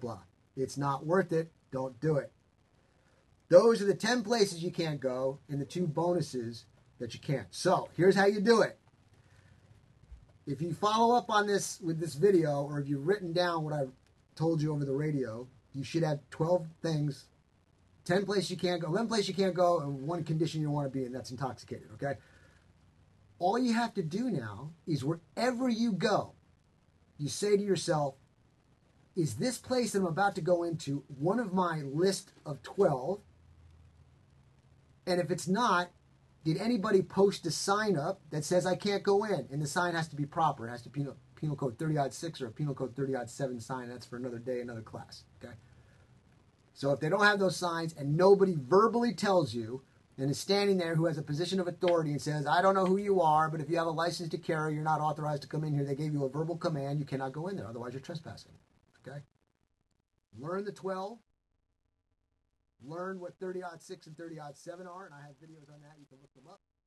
It's not worth it. Don't do it. Those are the 10 places you can't go and the 2 bonuses that you can't. So here's how you do it. If you follow up on this with this video, or if you've written down what I've told you over the radio, you should have 12 things, 10 places you can't go, 11 places you can't go, and 1 condition you don't want to be in, that's intoxicated, okay? All you have to do now is wherever you go, you say to yourself, is this place that I'm about to go into one of my list of 12? And if it's not, did anybody post a sign up that says I can't go in? And the sign has to be proper. It has to be Penal Code 30-6 or a Penal Code 30-7 sign. That's for another day, another class. Okay. So if they don't have those signs and nobody verbally tells you and is standing there who has a position of authority and says, I don't know who you are, but if you have a license to carry, you're not authorized to come in here. They gave you a verbal command. You cannot go in there. Otherwise, you're trespassing. Okay. Learn the 12. Learn what 30-6 and 30-7 are, and I have videos on that. You can look them up.